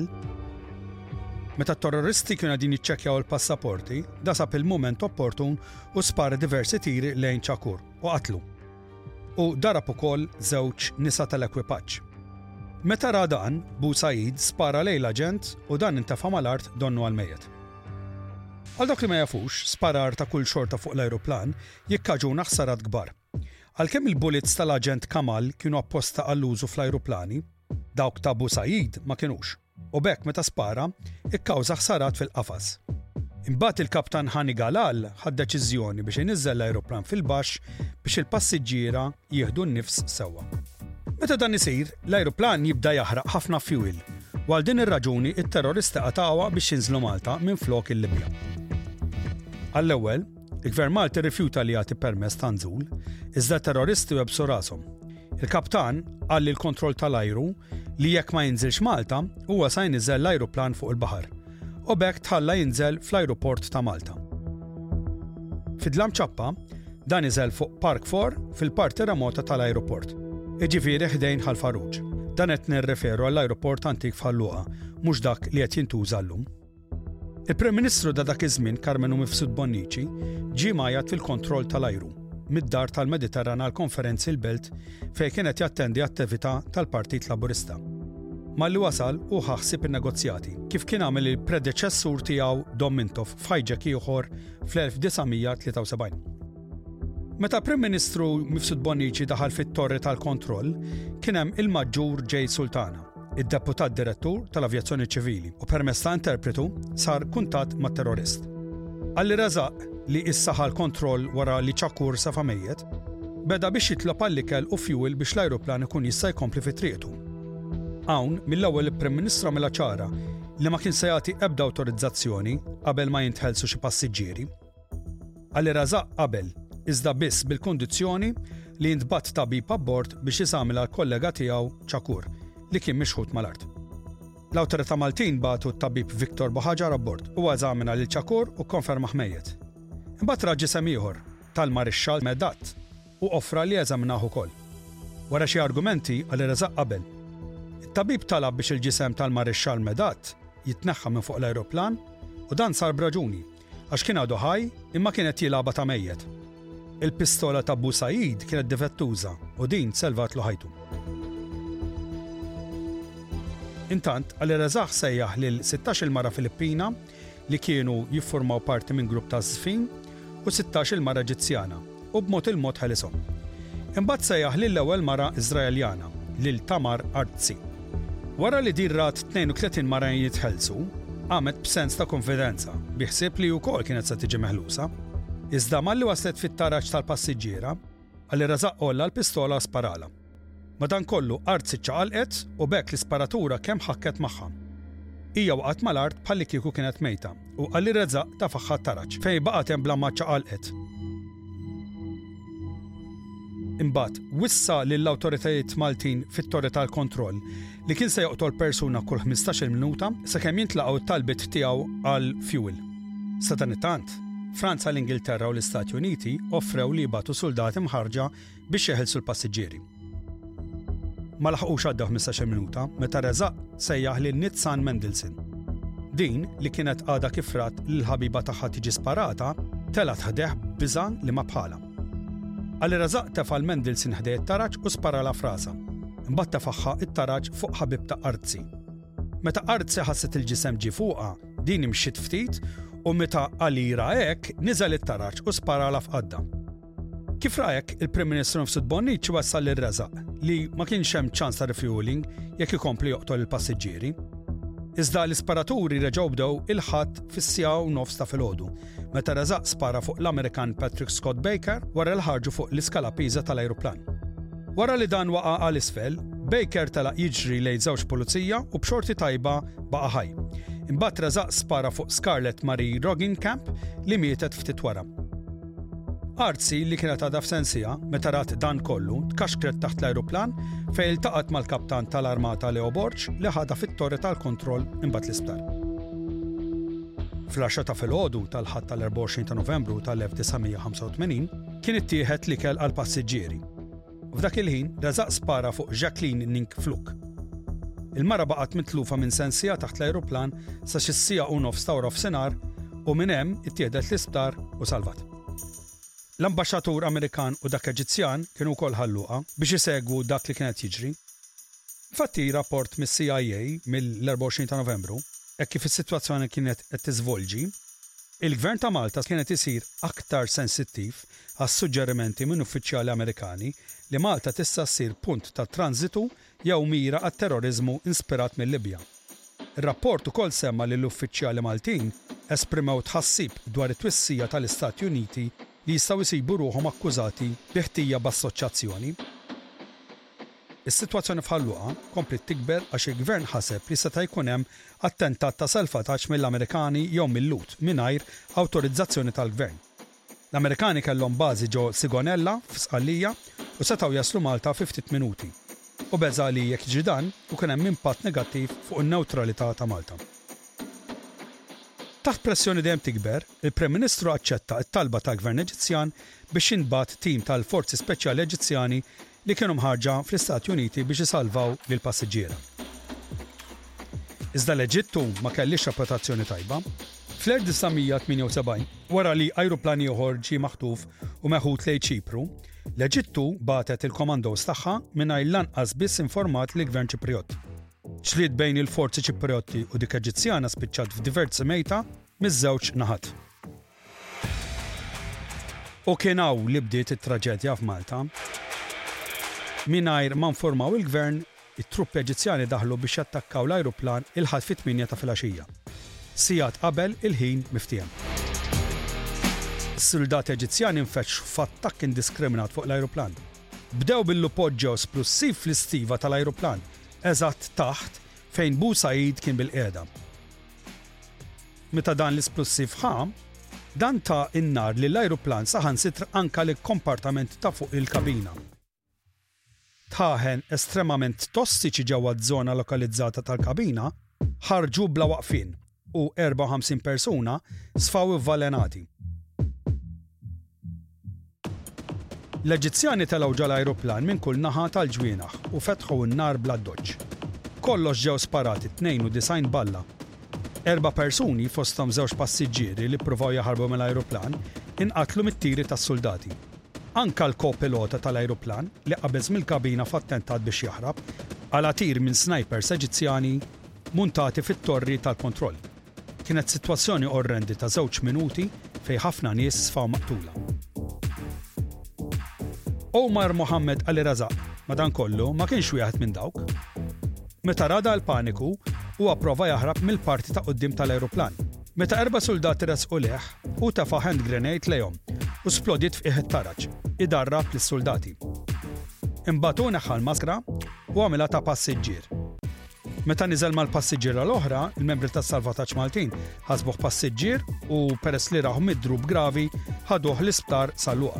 Meta t-terroristi kienu qegħdin jiċċekkjaw il-passaporti, dasab il-mument opportun u spara diversi tiri lejn Chakur u qatlu. U darab ukoll żewġ nisa tal-ekwipaġġ. Meta ra dan, Bu Said spara lejn l-aġent u dan intefa' mal-art donnu għal-mejjed. Għal dak li ma jafux, sparar ta' kull xorta fuq l-ajruplan jikkaġuna ħsarat kbar. Għalkemm il-bullets tal-aġent Kamal kienu apposta għall-użu fl-ajruplani, dawk ta' Bu Said ma kienux. U bekk meta spara, ikkawża ħsarat fil-qafas. Imbagħad il-kaptan Hani Galal ħad deċiżjoni biex inizzel l-ajruplan fil-baxx biex il-passiġġiera jieħdu n-nifs sewwa. Meta dan isir, l-ajruplan jibda jaħraq ħafna fuel. Għal din ir-raġuni it-terroristi qatawha biex jinżlu Malta minn flok il-Libja. Għall-ewwel, il-Gvern Malti rrifjuta li jagħti permess ta' nżul, iżda terroristi websu rashom. Il-kaptan għalli l-kontroll tal-ajru li jekk ma jinżilx Malta huwa sa jinżel l-ajruplan fuq il-baħar. U bekk tħalla jinżel fl-ajruport ta' Malta. Fidlam ċappa, dan iżel fuq Park four fil-parti remota tal-ajruport. Iġifieri ħdejn ħal-Farruġ. Dan qed nirreferu għall-ajruport antik f'Ħalluqa, mhux dak li qed jintuża llum. Il-Prim Ministru da dak iż-żmien Carmenu Mifsud Bonnici ġie majjat fil-kontroll tal-ajru mid-dar tal-Mediterran għal konferenzi l-Belt fejn kienet jattendi attività tal-Partit Laburista. Malli wasal u ħaħsib in-negozjati kif kien għamel il-predeċessur tiegħu Dom Mintoff f'hijack ieħor fl-elf-tisa' Meta Prim Ministru Mifsud Bonnici daħal fit-torri tal-kontroll, kien hemm il-Maġġur J. Sultana, id-deputat direttur tal-Avjazzjoni Ċivili, u permezz ta' interpretu sar kuntatt mat-terrorist. Għalli Razaq li issaħal kontroll wara li Chakur sa famejjed, beda biex jitlob għall-ikel u fuel biex l-ajruplan ikun jista' jkompli fi triqtu. Hawn mill-ewwel il-Prim Ministru mela ċara li ma kien se jagħti ebda awtorizzazzjoni qabel ma jintħelsu xi passiġġieri. Għalli Razaq qabel iżda biss bil-kundizzjoni li jintbatt tabib abbord biex jisamilha l-kollega tiegħu Chakur li kien mixħut mal-art. L-awtorità Maltin batu t-tabib Viktor Boħaġar abbord u eżamina lil Chakur u konferma ħmejjed. Imbagħad raġġi sem ieħor tal-Marixxall Medat u offra li jeżaminaħ ukoll. Wara xi argumenti għal Razaq qabel. It-tabib talab biex il-ġisem tal-Marixxall Medat jitneħħa minn fuq l-ajruplan u dan sar b'raġuni għax kien għadu ħaj imma kienet jilagħba ta' mejjed. Il-pistola ta' Bu Said kienet difettuża u din selvat lu ħajtu. Intant, għalli Razaq sejjaħ lil sittax-il mara Filippina li kienu jiffurmaw parti minn grupp ta' żfin u sittax-il mara Eġizzjana u b'mod il-mod ħelishom. Imbagħad sejjaħ lill-ewwel mara Iżraeljana lil Tamar Artzi. Wara li dirrat tnejn u tletin mara jitħelsu, għamet b'sens ta' konfidenza biħsieb li wkoll kienet se tiġi meħlusa. Iżda malli waslet fit-taraġġ tal-passiġġiera, għalli Razaq olla l-pistola sparala. Madankollu Artzi ċaqalqet u bekk l-isparatura kemm ħakket magħha. Hija waqgħet mal-art bħalli kieku kienet mejta u għalli Razaq tafaħħa t-taraġġ fejn baqgħet hemm bla ma ċaqalqet. Imbagħad wissa lill-awtoritajiet Maltin fit-torri tal-kontroll li kien se joqtol persuna kull ħmistax-il minuta sakemm jintlaqgħu t-talbiet tiegħu għal fuel. Sa dan it-tant, Franza, l-Ingilterra u l-Istati Uniti offrew li jibgħatu soldati mħarġa biex jeħilsu l-passiġġieri. Ma laħqux għaddew ħmistax-il minuta meta Razaq sejjaħ lil Nitsan Mendelsohn. Din li kienet għadha kif rat li l-ħabiba tagħha tiġi sparata, telat ħdeħ biża' li ma bħala. Għalli Razaq tefal Mendelsohn ħdej it-taraġġ u sparala frasa. Imbagħad tefaħħa it-taraġġ fuq ħabib ta' Artzi. Meta Artzi ħasset il-ġisem ġie fuqha, din imxiet ftit u meta għalira hekk niżel it-taraġġ u sparala f'qadda. Kif rajek il-Prim Ministru Mifsud Bonnici wassal lil Razaq li ma kienx hemm ċans ta' refueling jekk ikompli joqtol il-passiġġieri. Iżda l-isparaturi reġgħu bdew il-ħadd fis-sija u nofs ta' filgħodu meta Razaq spara fuq l-Amerikan Patrick Scott Baker wara l-ħarġu fuq l-iskalapiża tal-ajruplan. Wara li dan waqa' għal isfel, Baker telaq jiġri lejn żewġ pulizija u b'xorti tajba baqa' ħaj. Imbagħad Razaq spara fuq Scarlett Marie Robin Camp li mietet ftit wara. Arzi li kienet għadha f'sensija meta rat dan kollu tkaxkret taħt l-ajruplan fejn iltaqat mal-kaptan tal-Armata Leo Borg li ħadha fit-torri tal-kontroll imbagħad l-isptar. Fl-għaxra ta' filgħodu tal-ħadd tal-erba' u għoxrin ta' Novembru tal-elf tisgħemija ħamsa u tmenin kien ittieħed l-ikel għal passiġġieri. F'dak il-ħin Razaq spara fuq Jacqueline Nink Fluk. Il-mara baqgħet mitlufa minn sensija taħt l-ajruplan sa xi sija u nofs ta' nofsinhar u minn hemm ittieħdet l-isptar u salvat. L-ambaxxatur Amerikan u dak Eġizzjan kienu wkoll ħalluqa biex isegwu dak li kienet jiġri. Infatti rapport mis-C I A mill-erba' u għoxrin ta' Novembru hekk kif is-sitwazzjoni kienet qed tiżvolġi, il-Gvern ta' Malta kienet isir aktar sensittiv għas-suġġerimenti minn uffiċjali Amerikani li Malta tista' ssir punt ta' transitu jew mira għat-terrorizmu inspirat mill-Libja. Ir-rapport ukoll semma li l-uffiċjali Maltin esprimew tħassib dwar it-twissija tal-Istati Uniti li jistgħu jsibu ruħhom akkużati bi ħtija b'assoċjazzjoni. Is-sitwazzjoni f'Ħalluqa komplet tikber għax il-Gvern ħaseb li seta' jkun hemm attentat ta' salvataġġ mill-Amerikani jew mill-lut mingħajr awtorizzazzjoni tal-Gvern. L-Amerikani kellhom bażi ġew Sigonella f'Sqallija u setgħu jaslu Malta fi ftit minuti. U beża li jekk jiġi dan ukun hemm impatt negattiv fuq in-newtralità ta' Malta. Taħt pressjoni dejjem tikber, il-Prim Ministru aċċetta t-talba tal-Gvern Eġizzjan biex jinbagħat tim tal-Forzi Speċjali Eġizzjani li kienu mħarġa fl-Istati Uniti biex isalvaw lil passiġġiera. Iżda l-Eġittu ma kellix reputazzjoni tajba. fl-elf tisgħemija tminja u sebgħin, wara li ajruplan ieħor ġie maħtuf u meħud lejn Ċipru, l-Eġittu bagħtet il-komandos tagħha mingħajr lanqas biss informat lill-Gvern Ċipriot. Ġlied bejn il-forzi Ċipriotti u dik Eġizzjana spiċċat f'diversi mejta miż-żewġ naħat. U kien hawn li bdiet it-traġedja f'Malta. Mingħajr ma informaw il-Gvern, it-truppi Eġizzjani daħlu biex jattakkaw l-ajruplan il-ħadd fit-tminja ta' filgħaxija. Sigħat qabel il-ħin miftiem. Is-soldati Eġizzjani nfettxu f'attakk indiskriminat fuq l-ajruplan. Bdew billi poġġew splussiv fl-istiva tal-ajruplan eżatt taħt fejn Bu Said kien bil-qiegħda. Meta dan l-isplussiv ħam, dan ta' in-nar li l-ajruplan saħansitra anka l-kompartament ta' fuq il-kabina. Tħaħen estremament tossiċi ġewwa żona lokalizzata tal-kabina ħarġu bla waqfien u erba' u ħamsin persuna sfaw ivvalenati. L-Eġizzjani telgħu ġal-ajruplan minn kull naħa tal-ġwienaħ u fetħu n-nar bla doġġ. Kollox ġew sparati tnejn u disgħin balla. Erba' persuni fosthom żewġ passiġġieri li ppruvaw jaħarbu mill-ajruplan inqatlu mit-tiri tas-soldati. Anka l-kopilota tal-ajruplan li qabeż mill-kabina f'attentat biex jaħrab għala tir minn snipers Eġizzjani muntati fit-torri tal-kontroll. Kienet sitwazzjoni orrendi ta' żewġ minuti fejn ħafna nies sfaw maqtula. Omar Mohammed Ali Razaq madankollu ma kienx wieħed minn dawk. Meta rada l-paniku huwa prova jaħrab mill-parti ta' quddiem tal-ajruplan. Meta erba' soldati resqu leħ u tefa' hand grenade lejhom u splodiet f'qiegħ it-taraġġ, idarrab lis-soldati. Imbagħad neħħa l-maskra u għamilha ta' passiġġier. Meta niżel mal-passiġġiera l-oħra, il-membri tas-salvataġġ Maltin ħasbuh passiġġier u peress li raħu mid-drub gravi ħaduh l-isptar sal-luqa.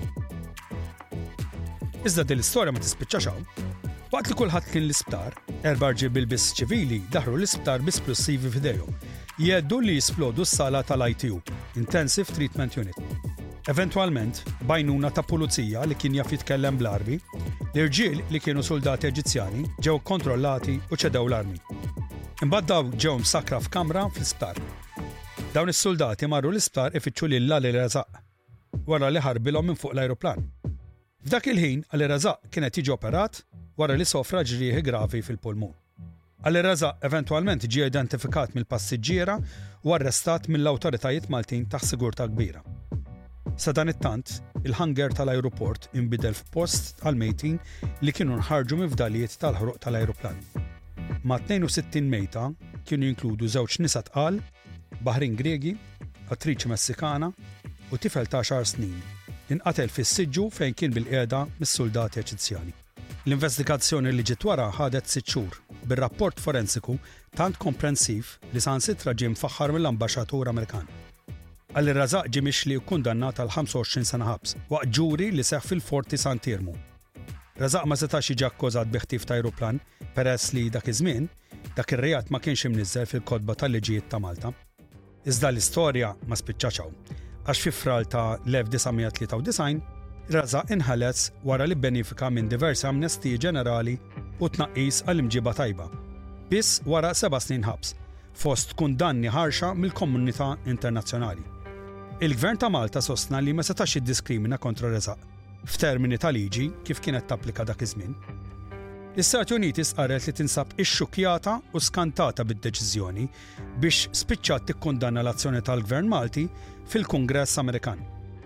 Iżda din l-istorja ma tispiċċax hawn. Waqt li kulħadd kien l-isptar, erba' rġiel bil-biss ċivili daħlu l-isptar b'esplussivi f'idejhom. Jeddu li jisplodu s-sala tal-I T U, Intensive Treatment Unit. Eventwalment, bajnuna ta' pulizija li kien jaf jitkellem bl-armi, l-irġiel li kienu soldati Eġizzjani ġew kontrollati u ċedew l-armi. Imbagħad daw ġew msakra f'kamra fl-isptar. Dawn is-soldati marru l-isptar ifittxu lil Ali Razaq wara li ħarbilhom minn fuq l-ajruplan. F'dak il-ħin Ali Razaq kienet jiġi operat wara li sofra ġrieħi gravi fil-pulmun. Ali Razaq eventwalment ġie identifikat mill-passiġġiera u arrestat mill-awtoritajiet Maltin taħt sigurtà kbira. Sa dan it-tant, il-hangar tal-ajruport inbidel f'post għal-mejtin li kienu nħarġu mifdalijiet tal-ħruq tal-ajruplan. Ma' tnejn u sittin mejta kienu jinkludu żewġ nisa tqal, Baħrin Griegi, attriċi Messikana u tifel ta' għaxar snin inqatel fis-siġġu fejn kien bil-qiegħda mis-soldati Eġizzjani. L-investigazzjoni li ġiet wara ħadet sitt xhur bir-rapport forensiku tant komprensiv li saħansitra ġie mfaħħar mill-ambaxxatur Amerikan. Għalli Razaq ġie mixli kkundannat għal ħamsa u għoxrin sena ħabs waqt ġuri li seħħ fil-Fort ta' San Tirmu. Razaq ma setax jiġi akkużat bi ħtief ta' ajruplan peress li dak iż-żmien dak ir-reat ma kienx imniżżel fil-kodba tal-liġijiet ta' Malta. Iżda l-istorja ma spiċċaċaw, għax fi frar ta' elf tisgħemija tlieta u disgħin Razaq inħeles wara li benefika minn diversi amnestiji ġenerali u tnaqqis għall-imġiba tajba. Biss wara seba' snin ħabs, fost kundanni ħarxa mill-komunità internazzjonali. Il-Gvern ta' Malta sostna li ma setax jiddiskrimina kontra Razaq f'termini ta' liġi kif kienet tapplika dak iż-żmien. L-Istati Uniti sqarret li tinsab ixxukkjata u skantata bid-deċiżjoni biex spiċċat tikkundanna l-azzjoni tal-Gvern Malti fil-Kungress Amerikan.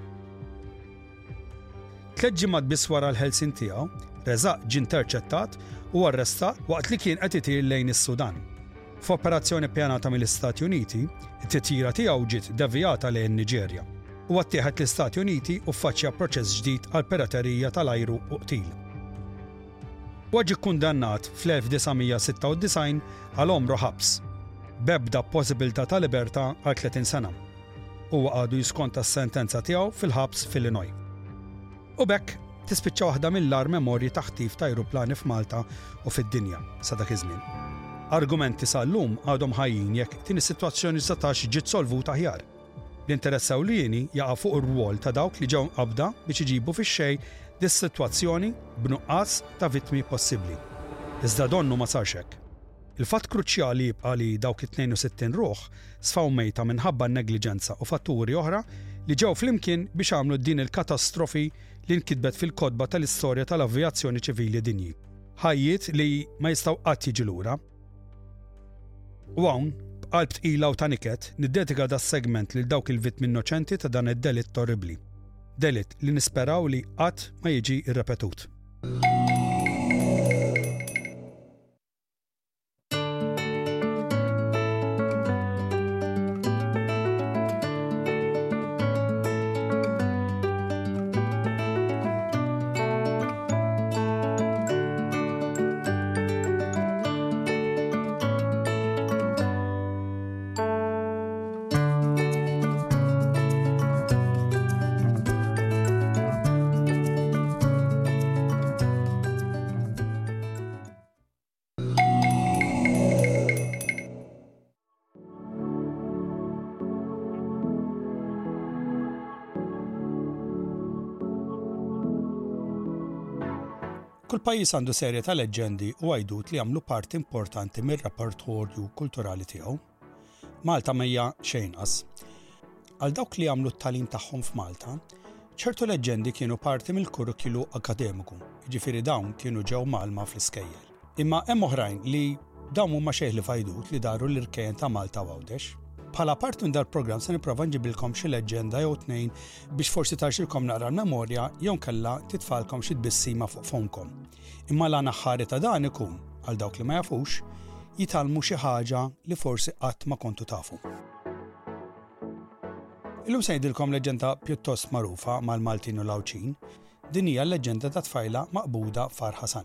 Tliet ġimgħat biss wara l-ħelsien tiegħu, Razaq ġie interċettat u arrestat waqt li kien qed itir lejn is-Sudan. F'operazzjoni ppjanata mill-Istati Uniti, it-titjira tiegħu ġiet devijata lejn Niġerja u attieħed l-Istati Uniti u ffaċċja proċess ġdid għal piraterija tal-ajru u qtil. Waġi kundannat fl-elf tisgħemija sitta u disgħin għal omru ħabs, b'ebda possibilità ta' libertà għal tletin sena. Huwa għadu jiskonta s-sentenza tiegħu fil-ħabs fil-Illinois. U bekk tispiċċa waħda mill-ar memorji ta' ħtief ta' ajruplani f'Malta u fid-dinja sa dak iż-żmien. Argumenti sal-lum għadhom ħajjin jekk din is-sitwazzjoni setax ġiet solvuta aħjar. L-interess ewlieni jaqa' fuq ir-rwol ta' dawk li ġew qabda biex iġibu fix-xejn dis-sitwazzjoni b'nuqqas ta' vittmi possibbli. Iżda donnu ma sarx hekk. Il-fatt kruċjali jibqa' li dawk it-tnejn u sittin ruħ sfaw mejta minħabba n-negliġenza u fatturi oħra li ġew flimkien biex għamlu din il-katastrofi li nkitbet fil-kodba tal-istorja tal-avvijazzjoni ċivili dinji. Ħajjiet li ma jistgħu qatt jiġu lura. U hawn, b'qalb tqila u ta' niket, niddedika da' segment lil dawk il-vittmi innoċenti ta' dan id-delitt torribli. Delitt li nisperaw li qatt ma jiġi irrepetut. Kull pajjiż għandu serje ta' leġendi u għajdut li għamlu parti importanti mir-repertorju kulturali tiegħu. Malta mejja xejn qas. Għal dawk li għamlu t-tagħlim tagħhom f'Malta, ċertu leġendi kienu parti mill-kurrikulu akademiku, jiġifieri dawn kienu ġew malma fl-iskejjel. Imma hemm oħrajn li dawn huma xejn li fajdut li daru l-irkejjen ta' Malta u Għawdex. Bħala part minn dal-programm se nipprova nġibilkom xi leġenda jew tnejn biex forsi tarxilkom naqra l-memorja jew nkella titfalkom xi tbissima fuq fonkom. Imma l-għana ħari ta' dan ikun, għal dawk li ma jafux, jitalmu xi ħaġa li forsi qatt ma kontu tafu. Illum se ngħidilkom leġenda pjuttost magħrufa mal-Maltin u l-Għawċin, din hija l-leġenda ta' tfajla maqbuda Far Ħasan.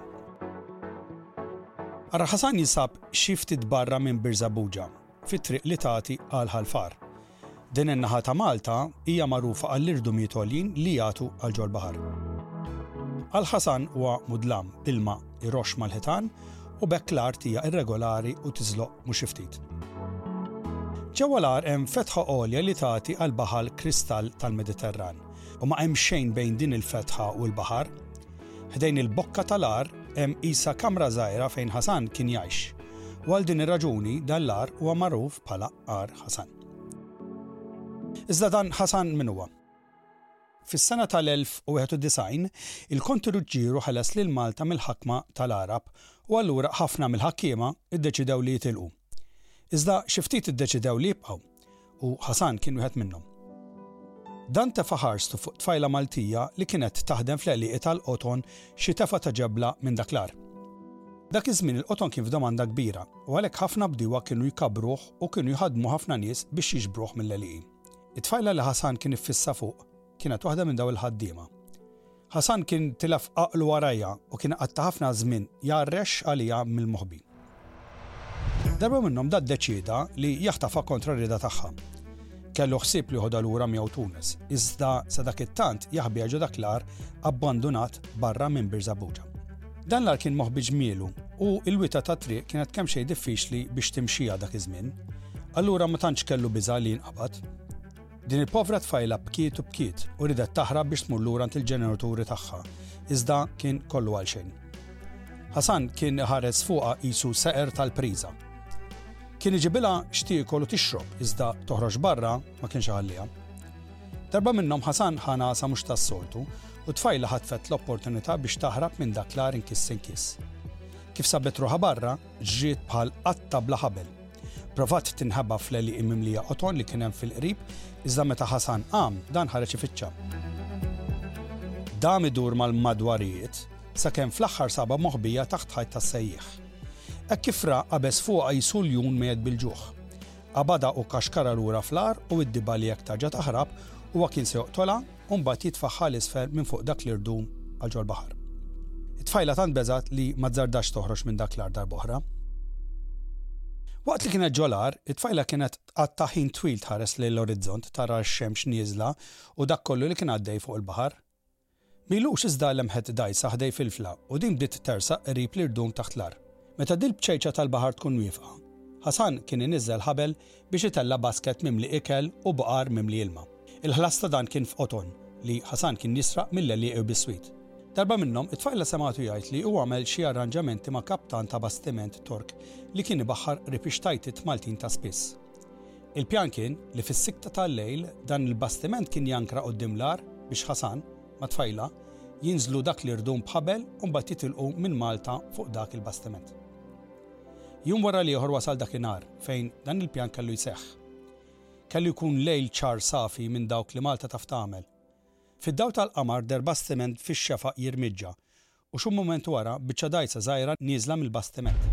Ara Ħasan jinsab xi ftit barra minn Bir Żabbuġa, fit-triq li tagħti għal ħalfar. Din in-naħa ta' Malta hija magħrufa għall-irdumijiet għoljin li jagħtu għal ġol baħar. Għal-Ħasan huwa mudlam ilma irox mal-ħitan u bekk l-art hija irregolari u tiżloq mhux ftit. Ġewwa l-ar hemm fetħa għolja li tagħti għal baħal kristall tal-Mediterran u ma hemm xejn bejn din il-fetħa u l-baħar. Ħdejn il-bokka tal-ar hemm qisha kamra żgħira fejn Ħasan kien jgħix. U għal din ir-raġuni dan l-ar huwa magħruf bħala Ar Ħasan. Iżda dan Ħasan min huwa? Fis-sena tal-elf u wieħed u disgħin, il-Konti Ruġġieru ħeles lil Malta mill-ħakma tal-Arab u allura ħafna mill-ħakkiema iddeċidew li jitilqu. Iżda xi ftit iddeċidew li jibqgħu u Ħasan kien wieħed minnhom. Dan tefa' ħarstu fuq tfajla Maltija li kienet taħdem fl-għelieqi tal-qoton xi tefa' ta' ġebla minn dak l-ar. Dak iż-żmien il-qoton kien f'domanda kbira u għalhekk ħafna bdiewa kienu jkabruh u kienu jħaddmu ħafna nies biex jiġbruh mill-għelieqi. It-tfajla li Ħasan kien iffissa fuq kienet waħda minn daw il-ħaddiema. Ħasan kien tilef aqlu warajja u kien qatta ħafna żmien jarrex għalija mill-moħbi. Darba minnhom dat deċieda li jaħtafa kontra rida tagħha. kellu ħsieb li ħoda lura miegħu Tunis, iżda sa dak it-tant jaħbi ġo dak l-ar abbandonat barra minn Bir Żebbuġa. Dan l-ar kien moħbiġ mielu u l-wita ta' triq kienet kemm xejn diffiċli biex timxija dak iż-żmien. Allura ma tantx kellu biża' li jinqabad. Din il-povra tfajla bkiet u bkiet u ridet taħrab biex tmur lura ant il-ġeneraturi tagħha, iżda kien kollu għal xejn. Ħasan kien ħares fuqha qisu seqer tal-priża. Kien iġibilha xtiekol u tixrob, iżda toħroġ barra ma kienx ħalliha. Darba minnhom Ħasan ħanasa mhux tas-soltu u tfajla ħatfet l-opportunità biex taħrab minn dak l-ar inkiss inkiss. Kif sabet ruħha barra, ġriet bħal qatta bla ħabel. Provat tinħabba fl-eli mimlija qoton li kien hemm fil-qrib, iżda meta Ħasan qam dan ħareġ ifittxa. Dam idur mal-madwarijiet sakemm fl-aħħar saba moħbija taħt ħajt tas-sejjieħ. Hekk kif ra qabeż fuqha qisu l-jun miegħed bil-ġuħ. Qabada u kaxkara lura fl-ar u iddiba li jekk tarġa' taħrab huwa kien se joqtolha u mbagħad jitfaħħa l-isfel minn fuq dak l-irdum għal ġol baħar. It-tfajla tant beżat li ma tżardax toħroġ minn dak l-ar darb'oħra. Waqt li kienet ġolar, it-tfajla kienet għatta ħin twil tħares lejn l-orizzont tara x-xemx nieżla u dak kollu li kien għaddej fuq il-baħar. Milux iżda lemħet dajsa ħdej fil-fla u din bdiet tersaq qrib l-irdum taħt l-ar. Meta dil bċejċa tal-baħar tkun wieqfa, Ħasan kien iniżżel ħabel biex itella basket mimli ikel u buqar mimli ilma. Il-ħlas ta' dan kien f'qoton li Ħasan kien jisraq mill-leliq bis-swit. Darba minnhom it-tfajla semgħatu jgħid li huwa għamel xi arranġamenti ma' kaptan ta' bastiment Tork li kien ibaħħar ripixtajtit Maltin ta' spiss. Il-pjan kien li fis-sikta tal-lejl dan il-bastiment kien jankra quddiem l-ar biex Ħasan ma' tfajla jinżlu dak l-irdum bħabel u mbagħad jitilqu minn Malta fuq dak il-bastiment. Jum wara li ieħor wasal dakinhar fejn dan il-pjan kellu jseħħ. Kellu jkun lejl ċar safi minn dawk li Malta taf tagħmel. Fid-daw tal-qamar der bastiment fix-xefaq jirmiġġa u xi mument wara biċċa dajsa żgħira nieżla mill-bastiment.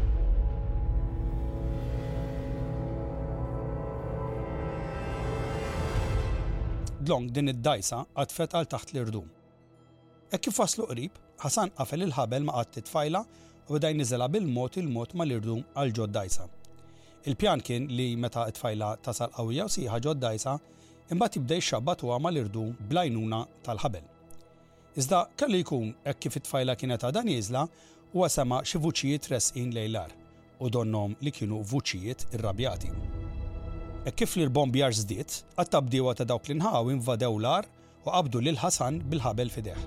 Dlong din id-dajsa għatfet għal taħt l-irdum. Hekk kif waslu qrib, Ħasan qafel il-ħabel ma' qatt tfajla u beda jniżilha bil-mod il-mod mal-irdum għal ġod dajsa. Il-pjan kien li meta t-tfajla tasal qawwija u sieħa ġod dajsa, imbagħad jibda jxabbat huwa mal-irdum bl-għajnuna tal-ħabel. Iżda kellu jkun hekk kif it-tfajla kienet għadha nieżla huwa sema' xi vuċijiet resqin lejn l-ar u donnom li kienu vuċijiet irrabjati. Hekk kif l-irbombjar żdied, għat-tabdiewa ta' dawk li nħaw invadew l-ar u qabdu lil Ħasan bil-ħabel fideh.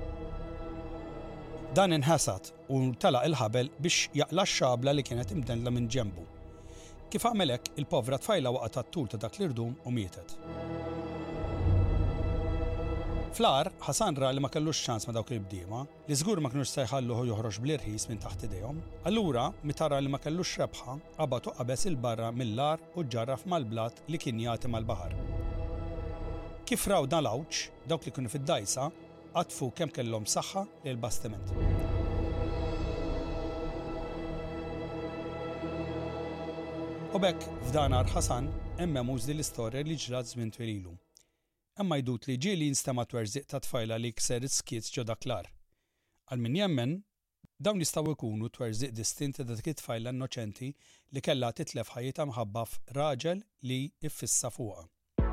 Dan inħasat u talaq il-ħabel biex jaqla x-xabla li kienet imdendla minn ġenbu. Kif għamel hekk, il-povra tfajla waqgħet tat-tul ta' dak l-irdum u mietet. Fl-ar, Ħasan ra li ma kellux ċans ma' dawk il-bdiema, li żgur ma kinux se jħalluhu joħroġ bl-irħis minn taħt idejhom. Allura, mitara li ma kellux rebħa, qabad u qabeż il-barra mill-ar u ġarraf mal-blat li kien jagħti mal-baħar. Kif raw dan l-awċ, dawk li kienu fid-dajsa, għatfu kemm kellhom saħħa lil bastiment. U bekk f'danar Ħasan hemm memuż din l-istorja li ġrat żmien twililu. Imma jdut li ġieli jinstema' twerżiq ta' tfajla li kser iskiet ġo dak l-ar. Għal min jemmen, dawn jistgħu jkunu twerżiq distinti ta' dik it-tfajla innoċenti li kellha titlef ħajjitha mħabba f'raġel li iffissa fuqha.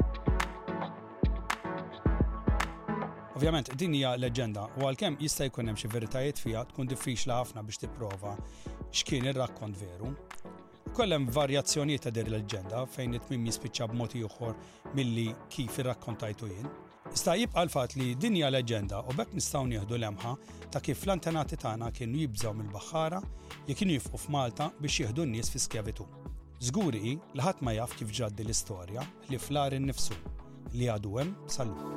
Ovvjament, din hija leġenda u għalkemm jista' jkun hemm xi veritajiet fiha tkun diffiċli ħafna biex tipprova x'kien ir-rakkont veru. Ukoll hemm varjazzjonijiet ta' din il-leġenda fejn it-tmiem jispiċċa b'mod ieħor milli kif irrakkontajtu jien. Issa jibqa' l-fatt li din hija leġenda u bekk nistgħu nieħdu lemħa ta' kif l-antenati tagħna kienu jibżgħu mill-baħħara li kienu jifqu f'Malta biex jieħdu n-nies fi skjavitu. Żgur hi li ħadd ma jaf kif ġaddi l-istorja li fl-ar innifsu li għadu hemm sal-lum.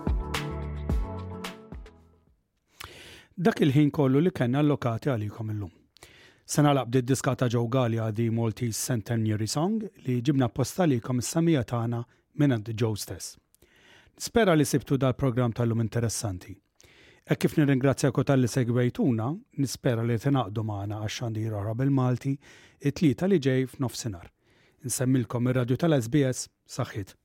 Dak il-ħin kollu li kellna allokati għalikom illum. Se nagħlaq bdiet diskata Joe Gallia di Maltese Centenary Song li ġibna apposta likom is-samija tagħna minn għand Joe stess. Nispera li sibtu dal-programm tal-lum interessanti. Hekk kif nirringrazzjakom tal-li segwejtuna, nispera li tingħaqdu magħna għax-xandir oħra bil-Malti it-tlieta li ġej f'nofsinhar. Insemmilkom ir-radju tal-S B S saħħit.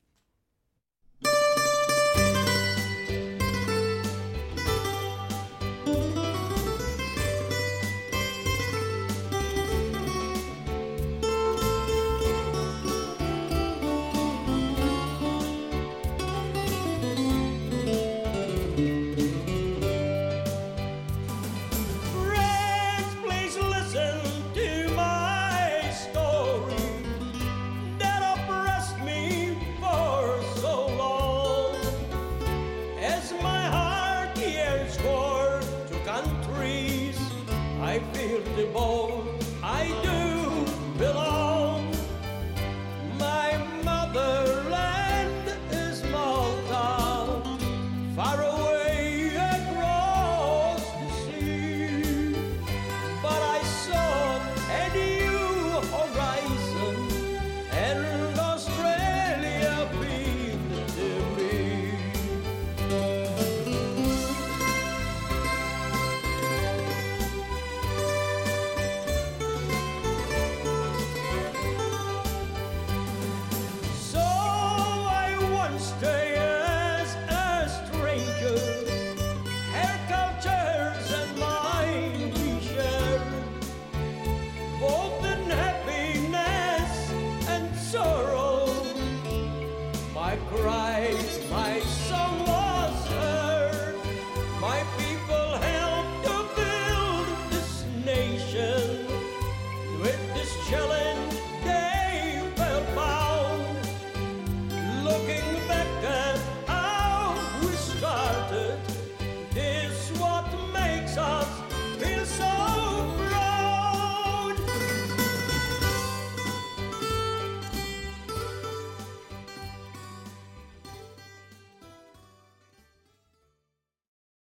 cries, my song was heard. My people helped to build this nation. With this challenge they felt bound. Looking back at how we started,